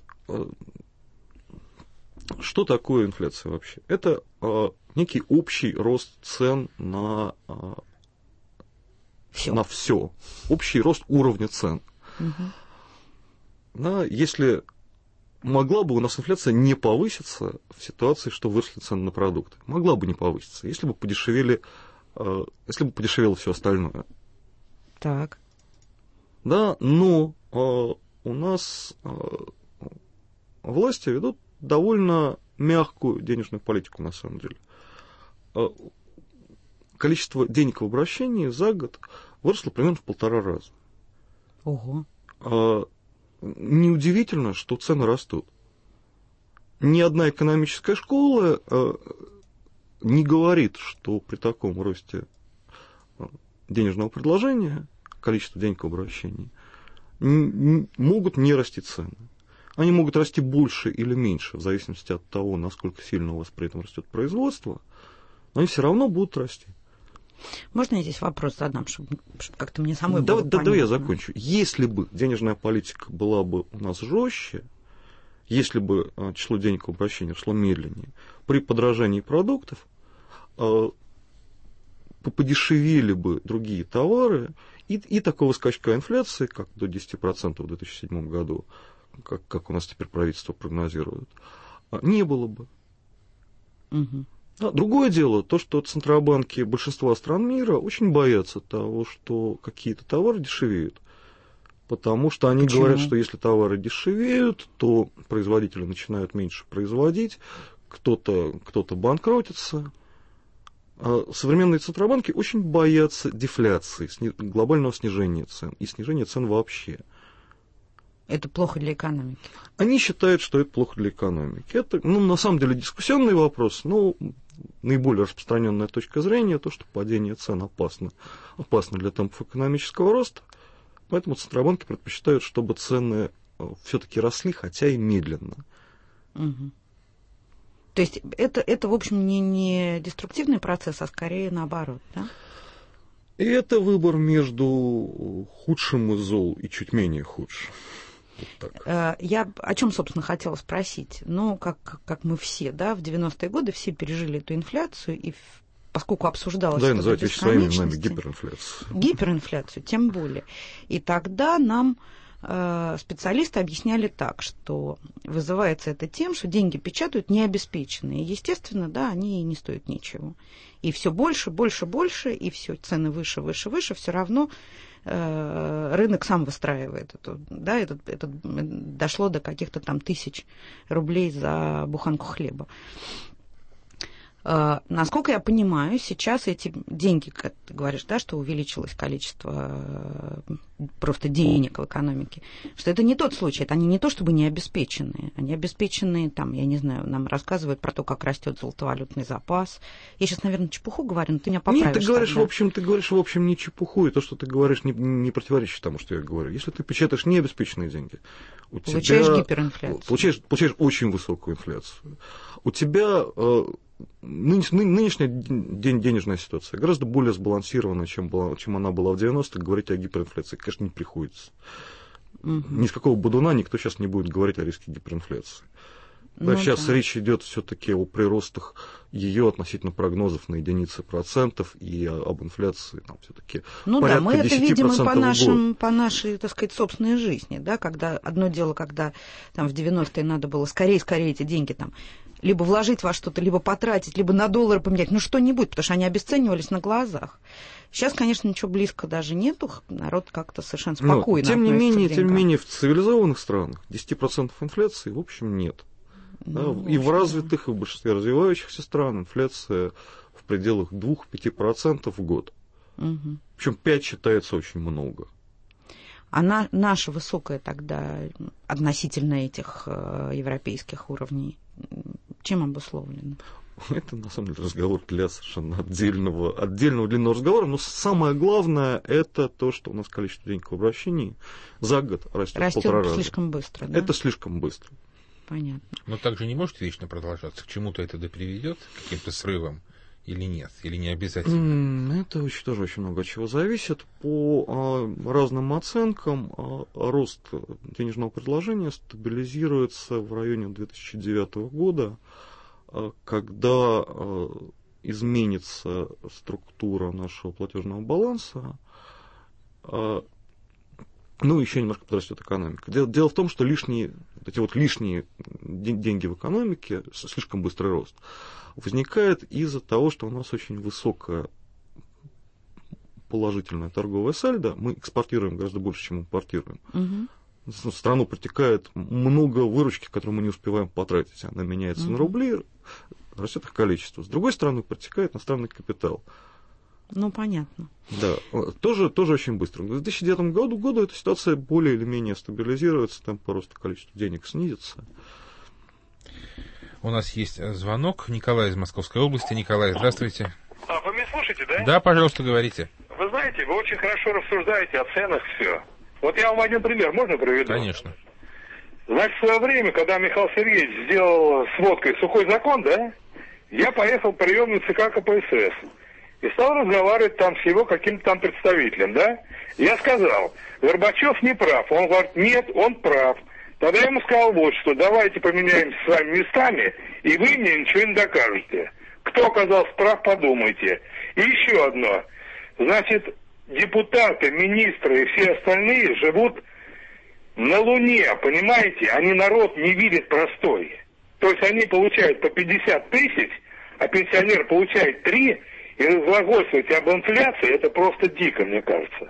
[SPEAKER 15] что такое инфляция вообще? Это а, некий общий рост цен на, а, на все. Общий рост уровня цен. Угу. Да, если могла бы у нас инфляция не повыситься в ситуации, что выросли цены на продукты. Могла бы не повыситься, если бы подешевели, а, если бы подешевело все остальное.
[SPEAKER 14] Так.
[SPEAKER 15] Да, но э, у нас власти ведут довольно мягкую денежную политику, на самом деле. Количество денег в обращении за год выросло примерно в полтора раза.
[SPEAKER 14] Ого.
[SPEAKER 15] Неудивительно, что цены растут. Ни одна экономическая школа не говорит, что при таком росте денежного предложения, количества денег в обращении, могут не расти цены. Они могут расти больше или меньше, в зависимости от того, насколько сильно у вас при этом растет производство, но они все равно будут расти.
[SPEAKER 14] Можно я здесь вопрос задам, чтобы, чтобы как-то мне самой
[SPEAKER 15] да,
[SPEAKER 14] было
[SPEAKER 15] да,
[SPEAKER 14] понятно?
[SPEAKER 15] Давай я закончу. Если бы денежная политика была бы у нас жестче, если бы число денег в обращении росло медленнее, при подорожании продуктов подешевели бы другие товары, и, и такого скачка инфляции, как до десяти процентов в две тысячи седьмом году, как, как у нас теперь правительство прогнозирует, не было бы.
[SPEAKER 14] Угу.
[SPEAKER 15] А другое дело, то, что центробанки большинства стран мира очень боятся того, что какие-то товары дешевеют. Потому что они
[SPEAKER 14] Почему?
[SPEAKER 15] говорят, что если товары дешевеют, то производители начинают меньше производить, кто-то, кто-то банкротится. А современные центробанки очень боятся дефляции, глобального снижения цен и снижения цен вообще.
[SPEAKER 14] Это плохо для экономики?
[SPEAKER 15] Они считают, что это плохо для экономики. Это, ну, на самом деле, дискуссионный вопрос, но наиболее распространенная точка зрения, то, что падение цен опасно, опасно для темпов экономического роста. Поэтому центробанки предпочитают, чтобы цены все-таки росли, хотя и медленно.
[SPEAKER 14] Угу. То есть это, это, в общем, не, не деструктивный процесс, а скорее наоборот, да?
[SPEAKER 15] И это выбор между худшим из зол и чуть менее худшим. Вот так.
[SPEAKER 14] Я о чем, собственно, хотела спросить. Ну, как, как мы все, да, в девяностые годы все пережили эту инфляцию, и поскольку обсуждалось...
[SPEAKER 15] Да, и называть вещи своими именами гиперинфляцию.
[SPEAKER 14] Гиперинфляцию, тем более. И тогда нам э, специалисты объясняли так, что вызывается это тем, что деньги печатают необеспеченные. Естественно, да, они не стоят ничего. И все больше, больше, больше, и все цены выше, выше, выше, все равно э, рынок сам выстраивает это. Да, это, это дошло до каких-то там тысяч рублей за буханку хлеба. Uh, насколько я понимаю, сейчас эти деньги, как ты говоришь, да, что увеличилось количество uh, просто денег в экономике, что это не тот случай, это они не то чтобы не обеспеченные, они обеспеченные, там, я не знаю, нам рассказывают про то, как растет золотовалютный запас. Я сейчас, наверное, чепуху говорю, но ты меня поправишь.
[SPEAKER 15] Нет, ты говоришь,
[SPEAKER 14] тогда.
[SPEAKER 15] в общем, ты говоришь, в общем, не чепуху, и то, что ты говоришь, не, не противоречит тому, что я говорю. Если ты печатаешь необеспеченные деньги, у
[SPEAKER 14] получаешь
[SPEAKER 15] тебя,
[SPEAKER 14] гиперинфляцию.
[SPEAKER 15] Получаешь, получаешь очень высокую инфляцию. У тебя... Нынешняя денежная ситуация гораздо более сбалансирована, чем, была, чем она была в девяностых. Говорить о гиперинфляции, конечно, не приходится. Угу. Ни с какого бодуна никто сейчас не будет говорить о риске гиперинфляции. Ну, да, сейчас да. Речь идет все-таки о приростах ее относительно прогнозов на единицы процентов и об инфляции там, все-таки
[SPEAKER 14] ну
[SPEAKER 15] порядка
[SPEAKER 14] да, мы это видим и по, нашим,
[SPEAKER 15] год.
[SPEAKER 14] по нашей, так сказать, собственной жизни. Да, когда одно дело, когда там, в девяностые надо было скорее-скорее эти деньги там, либо вложить во что-то, либо потратить, либо на доллары поменять, ну что-нибудь, потому что они обесценивались на глазах. Сейчас, конечно, ничего близко даже нету, народ как-то совершенно спокойно.
[SPEAKER 15] Но, тем не менее, тем не менее, в цивилизованных странах десять процентов инфляции, в общем, нет. Ну, да, в и в развитых, и в большинстве развивающихся стран инфляция в пределах двух-пяти процентов в год.
[SPEAKER 14] Угу.
[SPEAKER 15] Причем пять считается очень много.
[SPEAKER 14] А на, наша высокая тогда относительно этих э, европейских уровней, чем обусловлено?
[SPEAKER 15] Это, на самом деле, разговор для совершенно отдельного, отдельного длинного разговора. Но самое главное, это то, что у нас количество денег в обращении за год растет, растет в полтора раза.
[SPEAKER 14] Слишком быстро, да?
[SPEAKER 15] Это слишком быстро.
[SPEAKER 14] Понятно.
[SPEAKER 2] Но так же не может вечно продолжаться. К чему-то это да приведет, к каким-то срывам, или нет, или не обязательно?
[SPEAKER 15] Это очень, тоже очень много от чего зависит. По а, разным оценкам а, рост денежного предложения стабилизируется в районе две тысячи девятого года, а, когда а, изменится структура нашего платежного баланса. А, Ну, еще немножко подрастет экономика. Дело, дело в том, что лишние, эти вот лишние деньги в экономике, слишком быстрый рост, возникает из-за того, что у нас очень высокая положительная торговая сальдо. Мы экспортируем гораздо больше, чем импортируем.
[SPEAKER 14] Угу.
[SPEAKER 15] в страну протекает много выручки, которую мы не успеваем потратить. Она меняется mm-hmm. на рубли, растет их количество. С другой стороны, протекает иностранный капитал.
[SPEAKER 14] Ну, понятно.
[SPEAKER 15] Да, тоже, тоже очень быстро. В две тысячи девятом году, году эта ситуация более или менее стабилизируется, темп роста количества денег снизится.
[SPEAKER 2] У нас есть звонок. Николай из Московской области. Николай, здравствуйте.
[SPEAKER 16] А, вы меня слушаете, да?
[SPEAKER 2] Да, пожалуйста, говорите.
[SPEAKER 16] Вы знаете, вы очень хорошо рассуждаете о ценах, все. Вот я вам один пример, можно приведу?
[SPEAKER 2] Конечно.
[SPEAKER 16] Значит, в свое время, когда Михаил Сергеевич сделал сводкой сухой закон, да, я поехал в приемную ЦК КПСС и стал разговаривать там с его каким-то там представителем, да. Я сказал, Горбачев не прав. Он говорит, нет, он прав. Тогда я ему сказал вот что, давайте поменяемся с вами местами, и вы мне ничего не докажете. Кто оказался прав, подумайте. И еще одно. Значит, депутаты, министры и все остальные живут на Луне, понимаете? Они народ не видят простой. То есть они получают по пятьдесят тысяч, а пенсионер получает три, и разглагольствовать об инфляции, это просто дико, мне кажется.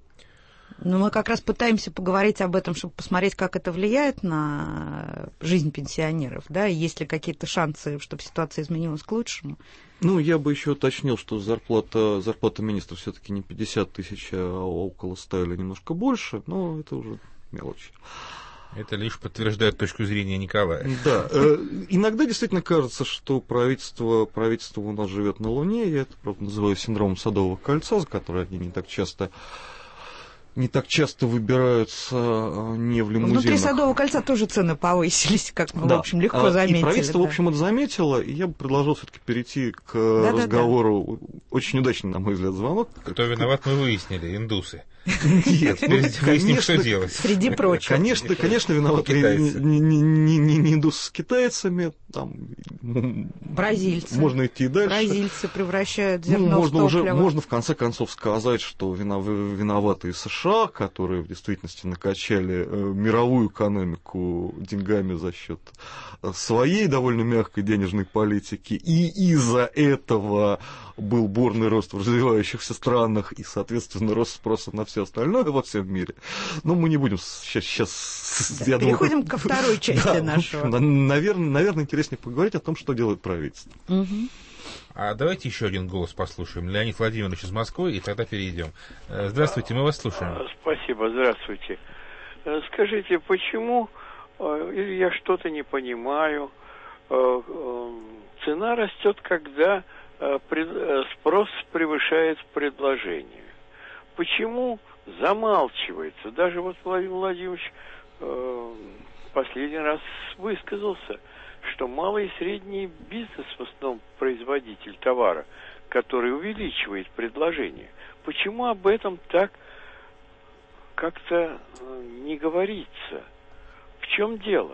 [SPEAKER 14] Ну, мы как раз пытаемся поговорить об этом, чтобы посмотреть, как это влияет на жизнь пенсионеров, да, и есть ли какие-то шансы, чтобы ситуация изменилась к лучшему.
[SPEAKER 15] Ну, я бы еще уточнил, что зарплата, зарплата министра все-таки не пятьдесят тысяч, а около ста или немножко больше, но это уже мелочи.
[SPEAKER 2] Это лишь подтверждает точку зрения Николая.
[SPEAKER 15] Да. Э, иногда действительно кажется, что правительство, правительство у нас живет на Луне. Я это, правда, называю синдромом Садового кольца, за которое они не так часто... не так часто выбираются не в лимузинах.
[SPEAKER 14] Внутри Садового кольца тоже цены повысились, как мы,
[SPEAKER 15] да.
[SPEAKER 14] в общем, легко заметили.
[SPEAKER 15] И правительство,
[SPEAKER 14] да.
[SPEAKER 15] в общем, это заметило, и я бы предложил все-таки перейти к да, разговору. Да, да. Очень удачный, на мой взгляд, звонок.
[SPEAKER 2] Кто виноват, мы выяснили, индусы.
[SPEAKER 15] Нет,
[SPEAKER 2] выясним, что делать.
[SPEAKER 14] Среди прочего.
[SPEAKER 15] Конечно, конечно, виноваты не, не, не, не индусы с китайцами. Там,
[SPEAKER 14] бразильцы.
[SPEAKER 15] Можно идти и дальше.
[SPEAKER 14] Бразильцы превращают зерно
[SPEAKER 15] ну, можно
[SPEAKER 14] в топливо.
[SPEAKER 15] Уже, можно в конце концов сказать, что виноваты и США, которые в действительности накачали мировую экономику деньгами за счет своей довольно мягкой денежной политики, и из-за этого был бурный рост в развивающихся странах и, соответственно, рост спроса на все остальное во всем мире. Но мы не будем сейчас... сейчас
[SPEAKER 14] да, переходим думаю, ко второй части да, нашего.
[SPEAKER 15] Наверное, наверное, интереснее поговорить о том, что делает правительство.
[SPEAKER 14] Угу.
[SPEAKER 2] А давайте еще один голос послушаем. Леонид Владимирович из Москвы, и тогда перейдем. Здравствуйте, мы вас слушаем.
[SPEAKER 17] Спасибо, здравствуйте. Скажите, почему, или я что-то не понимаю, цена растет, когда спрос превышает предложение? Почему замалчивается? Даже вот Владимир Владимирович последний раз высказался, что малый и средний бизнес, в основном производитель товара, который увеличивает предложение. Почему об этом так как-то не говорится? В чем дело?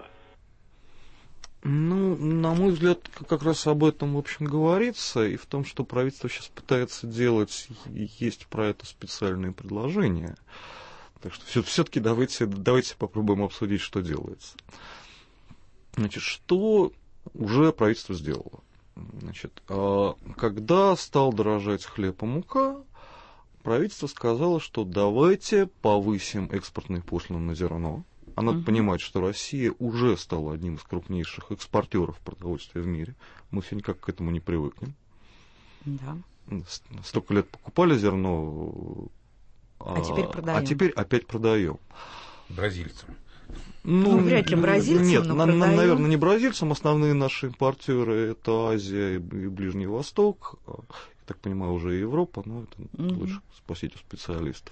[SPEAKER 15] Ну, на мой взгляд, как раз об этом, в общем, говорится, и в том, что правительство сейчас пытается делать, есть про это специальные предложения. Так что все-таки давайте, давайте попробуем обсудить, что делается. Значит, что уже правительство сделало? Значит, когда стал дорожать хлеб и мука, правительство сказало, что давайте повысим экспортные пошлины на зерно. А надо uh-huh. понимать, что Россия уже стала одним из крупнейших экспортеров продовольствия в мире. Мы все никак к этому не привыкнем.
[SPEAKER 14] Да.
[SPEAKER 15] Столько лет покупали зерно,
[SPEAKER 14] а, а теперь продаем.
[SPEAKER 15] А теперь опять продаем.
[SPEAKER 2] Бразильцам.
[SPEAKER 14] Ну, ну, вряд ли бразильцам,
[SPEAKER 15] нет,
[SPEAKER 14] но
[SPEAKER 15] на,
[SPEAKER 14] продаем.
[SPEAKER 15] наверное, не бразильцам. Основные наши импортеры — это Азия и Ближний Восток. Я так понимаю, уже и Европа, но это uh-huh. лучше спросить у специалистов.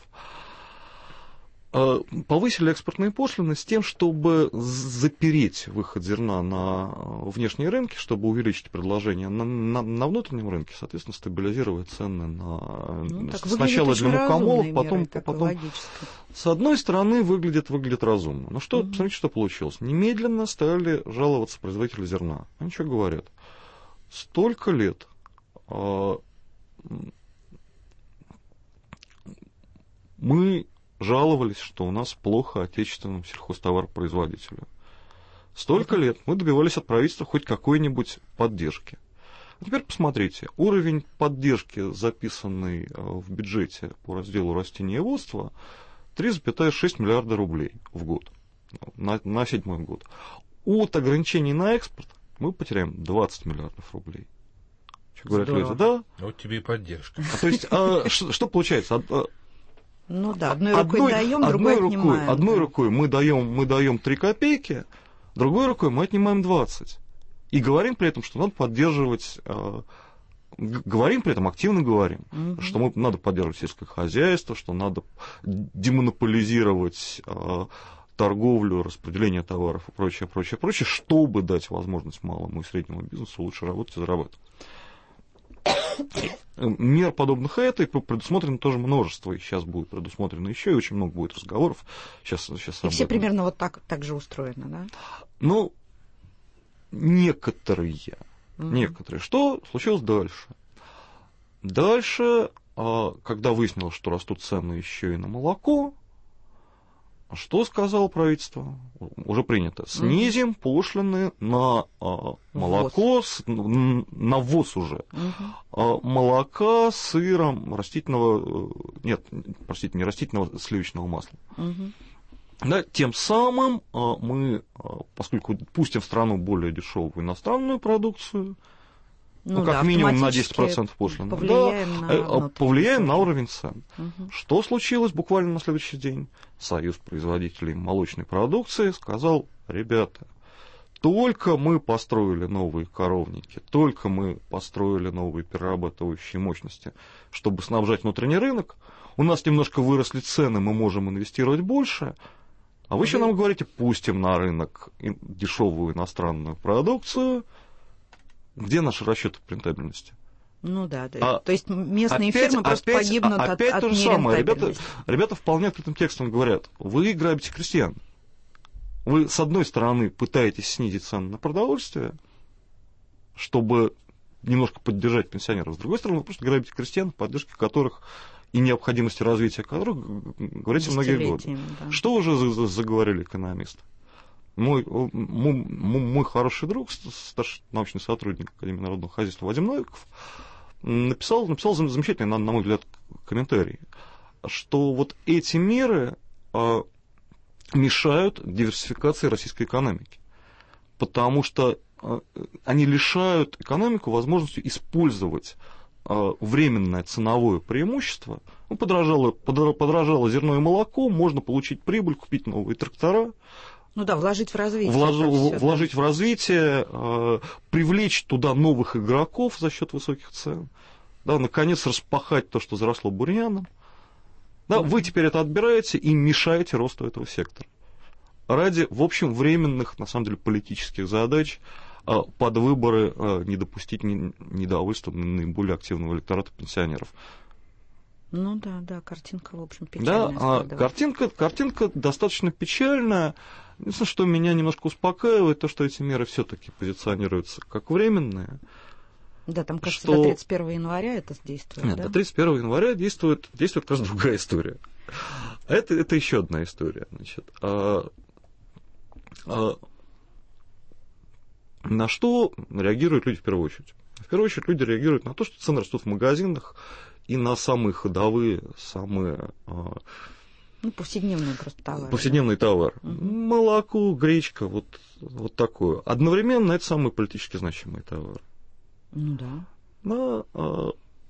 [SPEAKER 15] Повысили экспортные пошлины с тем, чтобы запереть выход зерна на внешние рынки, чтобы увеличить предложение на, на, на внутреннем рынке, соответственно, стабилизировать цены на ну, сначала для мукомолов, потом, меры, потом с одной стороны выглядит, выглядит разумно. Но что, mm-hmm. посмотрите, что получилось. Немедленно стали жаловаться производители зерна. Они что говорят? Столько лет а, мы жаловались, что у нас плохо отечественному сельхозтоваропроизводителю. Столько лет мы добивались от правительства хоть какой-нибудь поддержки. А теперь посмотрите, уровень поддержки, записанный в бюджете по разделу растениеводства, три целых шесть десятых миллиарда рублей в год, на, на седьмой год. От ограничений на экспорт мы потеряем двадцать миллиардов рублей. Что говорят люди? Да.
[SPEAKER 2] Вот тебе и поддержка.
[SPEAKER 15] А, то есть, а, что, что получается?
[SPEAKER 14] Ну да, одной рукой одной, даем, другой
[SPEAKER 15] одной
[SPEAKER 14] отнимаем.
[SPEAKER 15] Рукой, одной рукой мы даем, мы даем три копейки, другой рукой мы отнимаем двадцать. И говорим при этом, что надо поддерживать, э, говорим при этом, активно говорим, угу. что мы, надо поддерживать сельское хозяйство, что надо демонополизировать э, торговлю, распределение товаров и прочее, прочее, прочее, чтобы дать возможность малому и среднему бизнесу лучше работать и зарабатывать. Мер подобных этой предусмотрено тоже множество, и сейчас будет предусмотрено еще, и очень много будет разговоров. Сейчас, сейчас
[SPEAKER 14] и все этом. Примерно вот так, так же устроено, да?
[SPEAKER 15] Ну, некоторые.
[SPEAKER 14] Угу.
[SPEAKER 15] Некоторые. Что случилось дальше? Дальше, когда выяснилось, что растут цены еще и на молоко, что сказало правительство? Уже принято. Снизим угу. пошлины на а, молоко, с, на ввоз уже. Угу. А, молока, сыра, растительного, нет, простите, не растительного, сливочного масла. Угу. Да, тем самым а, мы, а, поскольку пустим в страну более дешевую иностранную продукцию, ну, ну, как да, минимум на десять процентов пошлины,
[SPEAKER 14] повлияем,
[SPEAKER 15] да,
[SPEAKER 14] на,
[SPEAKER 15] повлияем на уровень цен.
[SPEAKER 14] Угу.
[SPEAKER 15] Что случилось буквально на следующий день? Союз производителей молочной продукции сказал: ребята, только мы построили новые коровники, только мы построили новые перерабатывающие мощности, чтобы снабжать внутренний рынок, у нас немножко выросли цены, мы можем инвестировать больше, а вы еще нам говорите, пустим на рынок дешевую иностранную продукцию. Где наши расчеты по рентабельности?
[SPEAKER 14] Ну да, да.
[SPEAKER 15] А,
[SPEAKER 14] то есть местные
[SPEAKER 15] опять,
[SPEAKER 14] фермы просто
[SPEAKER 15] опять,
[SPEAKER 14] погибнут
[SPEAKER 15] опять
[SPEAKER 14] от,
[SPEAKER 15] опять
[SPEAKER 14] от
[SPEAKER 15] то же самое. Ребята,
[SPEAKER 14] нерентабельности.
[SPEAKER 15] ребята вполне открытым текстом говорят: вы грабите крестьян. Вы, с одной стороны, пытаетесь снизить цены на продовольствие, чтобы немножко поддержать пенсионеров. С другой стороны, вы просто грабите крестьян, поддержки которых и необходимости развития которых говорите многие годы. Да. Что уже заговорили экономисты? Мой, мой, мой хороший друг, старший научный сотрудник Академии народного хозяйства Вадим Новиков, написал, написал замечательный, на, на мой взгляд, комментарий, что вот эти меры а, мешают диверсификации российской экономики, потому что а, они лишают экономику возможности использовать а, временное ценовое преимущество. Ну, подорожало, подорожало зерно и молоко, можно получить прибыль, купить новые трактора.
[SPEAKER 14] Ну да, вложить в развитие.
[SPEAKER 15] Вложу, все, вложить да. в развитие, э, привлечь туда новых игроков за счет высоких цен. Да, наконец распахать то, что заросло бурьяном. Да, mm-hmm. Вы теперь это отбираете и мешаете росту этого сектора. Ради, в общем, временных, на самом деле, политических задач э, под выборы э, не допустить не, недовольства наиболее активного электората пенсионеров.
[SPEAKER 14] Ну да, да, картинка, в общем, печальная.
[SPEAKER 15] Да, а картинка, картинка достаточно печальная. Единственное, что меня немножко успокаивает, то, что эти меры все-таки позиционируются как временные.
[SPEAKER 14] Да, там, кажется,
[SPEAKER 15] что...
[SPEAKER 14] до тридцать первого января это действует.
[SPEAKER 15] Нет,
[SPEAKER 14] да?
[SPEAKER 15] до тридцать первого января действует, действует как раз другая история. Это, это еще одна история. Значит. А, а, на что реагируют люди в первую очередь? В первую очередь люди реагируют на то, что цены растут в магазинах, и на самые ходовые, самые...
[SPEAKER 14] Ну, повседневные просто товары.
[SPEAKER 15] Повседневный да? товар.
[SPEAKER 14] Угу.
[SPEAKER 15] Молоко, гречка, вот, вот такое. Одновременно это самые политически значимые товары.
[SPEAKER 14] Ну да.
[SPEAKER 15] Но, а,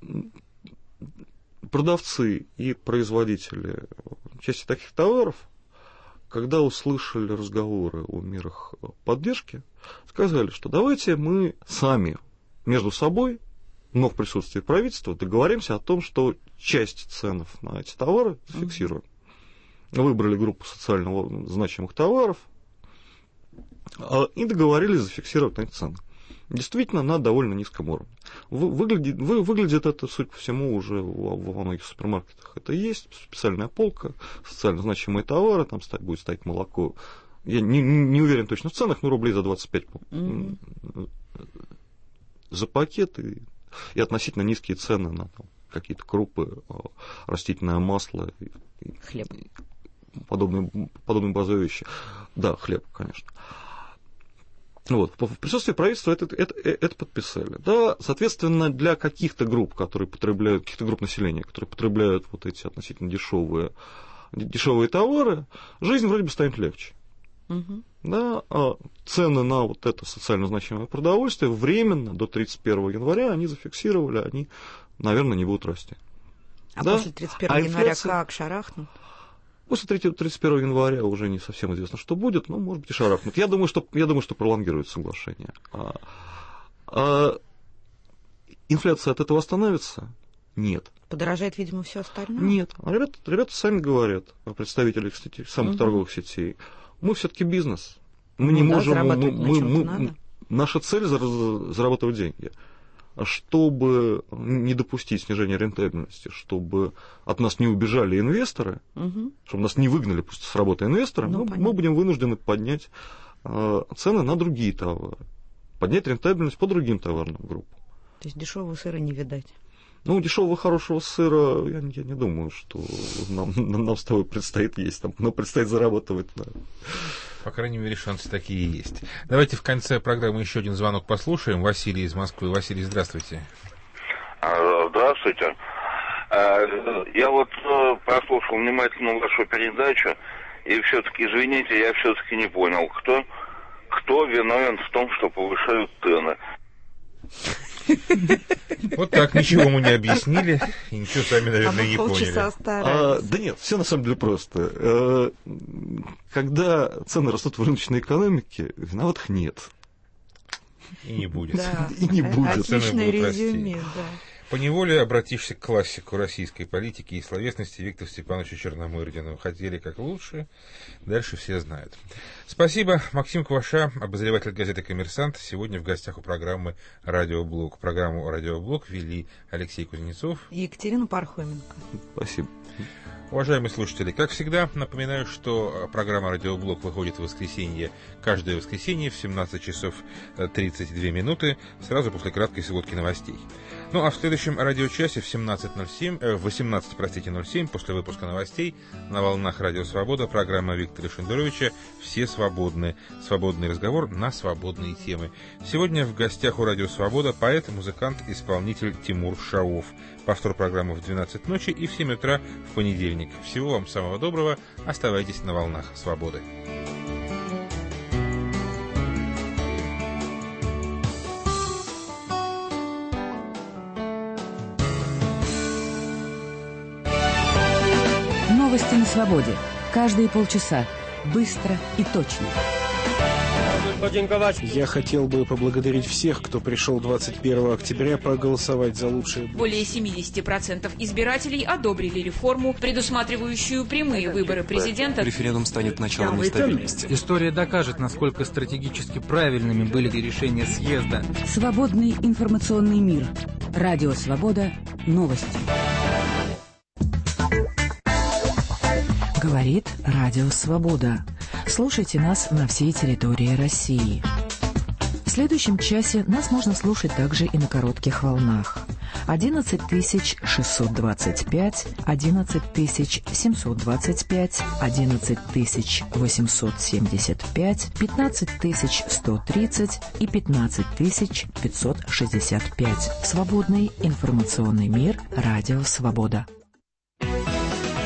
[SPEAKER 15] продавцы и производители части таких товаров, когда услышали разговоры о мерах поддержки, сказали, что давайте мы сами между собой, но в присутствии правительства, договоримся о том, что часть цен на эти товары зафиксируем. Mm-hmm. Выбрали группу социально значимых товаров и договорились зафиксировать на эти цены. Действительно, на довольно низком уровне. Выглядит, вы, выглядит это, судя по всему, уже во, во многих супермаркетах это есть. Специальная полка, социально значимые товары, там будет стоять молоко. Я не, не уверен точно в ценах, но рублей за двадцать пять mm-hmm. за пакет и и относительно низкие цены на там, какие-то крупы, растительное масло,
[SPEAKER 14] хлеб.
[SPEAKER 15] Подобные, подобные базовые вещи. Да, хлеб, конечно. Вот. В присутствии правительства это, это, это подписали. Да, соответственно, для каких-то групп, которые потребляют, каких-то групп населения, которые потребляют вот эти относительно дешевые, дешевые товары, жизнь вроде бы станет легче.
[SPEAKER 14] Угу.
[SPEAKER 15] Да, а цены на вот это социально значимое продовольствие временно до тридцать первого января они зафиксировали, они, наверное, не будут расти.
[SPEAKER 14] А
[SPEAKER 15] да?
[SPEAKER 14] после тридцать первого
[SPEAKER 15] а
[SPEAKER 14] января
[SPEAKER 15] инфляция...
[SPEAKER 14] как шарахнут?
[SPEAKER 15] После тридцать первого января уже не совсем известно, что будет, но, может быть, и шарахнут. Я думаю, что, я думаю, что пролонгируют соглашение. А, а инфляция от этого остановится? Нет.
[SPEAKER 14] Подорожает, видимо, все остальное?
[SPEAKER 15] Нет. Ребята, ребята сами говорят, представители, кстати, самых угу. торговых сетей, мы все-таки бизнес. Мы ну, не да, можем... Мы, мы, мы, наша цель зарабатывать деньги. Чтобы не допустить снижения рентабельности, чтобы от нас не убежали инвесторы, угу. чтобы нас не выгнали просто с работы инвесторы, ну, мы, мы будем вынуждены поднять э, цены на другие товары, поднять рентабельность по другим товарным группам.
[SPEAKER 14] То есть дешевого сыра не видать?
[SPEAKER 15] Ну, дешевого хорошего сыра, я, я не думаю, что нам, нам с тобой предстоит есть, там, но предстоит зарабатывать. Да.
[SPEAKER 2] По крайней мере, шансы такие есть. Давайте в конце программы еще один звонок послушаем. Василий из Москвы. Василий, здравствуйте.
[SPEAKER 18] Здравствуйте. Я вот прослушал внимательно вашу передачу, и все-таки, извините, я все-таки не понял, кто, кто виновен в том, что повышают цены.
[SPEAKER 2] Вот так, ничего мы не объяснили, и ничего сами, наверное, а не поняли.
[SPEAKER 15] А, да нет, все на самом деле просто. Когда цены растут в рыночной экономике, виноватых нет.
[SPEAKER 2] И не будет.
[SPEAKER 14] Да.
[SPEAKER 15] И не будет.
[SPEAKER 14] Отличное резюме, да.
[SPEAKER 2] Поневоле обратишься к классику российской политики и словесности Виктору Степановичу Черномырдину. Хотели как лучше, дальше все знают. Спасибо. Максим Кваша, обозреватель газеты «Коммерсант», сегодня в гостях у программы «Радиоблог». Программу «Радиоблог» вели Алексей Кузнецов
[SPEAKER 14] и Екатерина Пархоменко.
[SPEAKER 15] Спасибо.
[SPEAKER 2] Уважаемые слушатели, как всегда, напоминаю, что программа «Радиоблог» выходит в воскресенье, каждое воскресенье в семнадцать часов тридцать две минуты, сразу после краткой сводки новостей. Ну а в следующем радиочасе в семнадцать ноль семь, э, в восемнадцать, простите, ноль семь, после выпуска новостей, на волнах «Радио Свобода» программа Виктора Шендеровича «Все свободны». Свободный разговор на свободные темы. Сегодня в гостях у «Радио Свобода» поэт, музыкант, исполнитель Тимур Шаов. Повтор программы в двенадцать ночи и в семь утра в понедельник. Всего вам самого доброго. Оставайтесь на волнах свободы.
[SPEAKER 19] Новости на свободе. Каждые полчаса. Быстро и точно.
[SPEAKER 20] Я хотел бы поблагодарить всех, кто пришел двадцать первого октября проголосовать за лучшее.
[SPEAKER 21] Более семьдесят процентов избирателей одобрили реформу, предусматривающую прямые выборы президента.
[SPEAKER 22] Референдум станет началом нестабильности.
[SPEAKER 23] История докажет, насколько стратегически правильными были решения съезда.
[SPEAKER 19] Свободный информационный мир. Радио Свобода. Новости. Говорит Радио Свобода. Слушайте нас на всей территории России. В следующем часе нас можно слушать также и на коротких волнах. одиннадцать тысяч шестьсот двадцать пять, одиннадцать тысяч семьсот двадцать пять, одиннадцать тысяч восемьсот семьдесят пять, пятнадцать тысяч сто тридцать и пятнадцать тысяч пятьсот шестьдесят пять. Свободный информационный мир. Радио Свобода.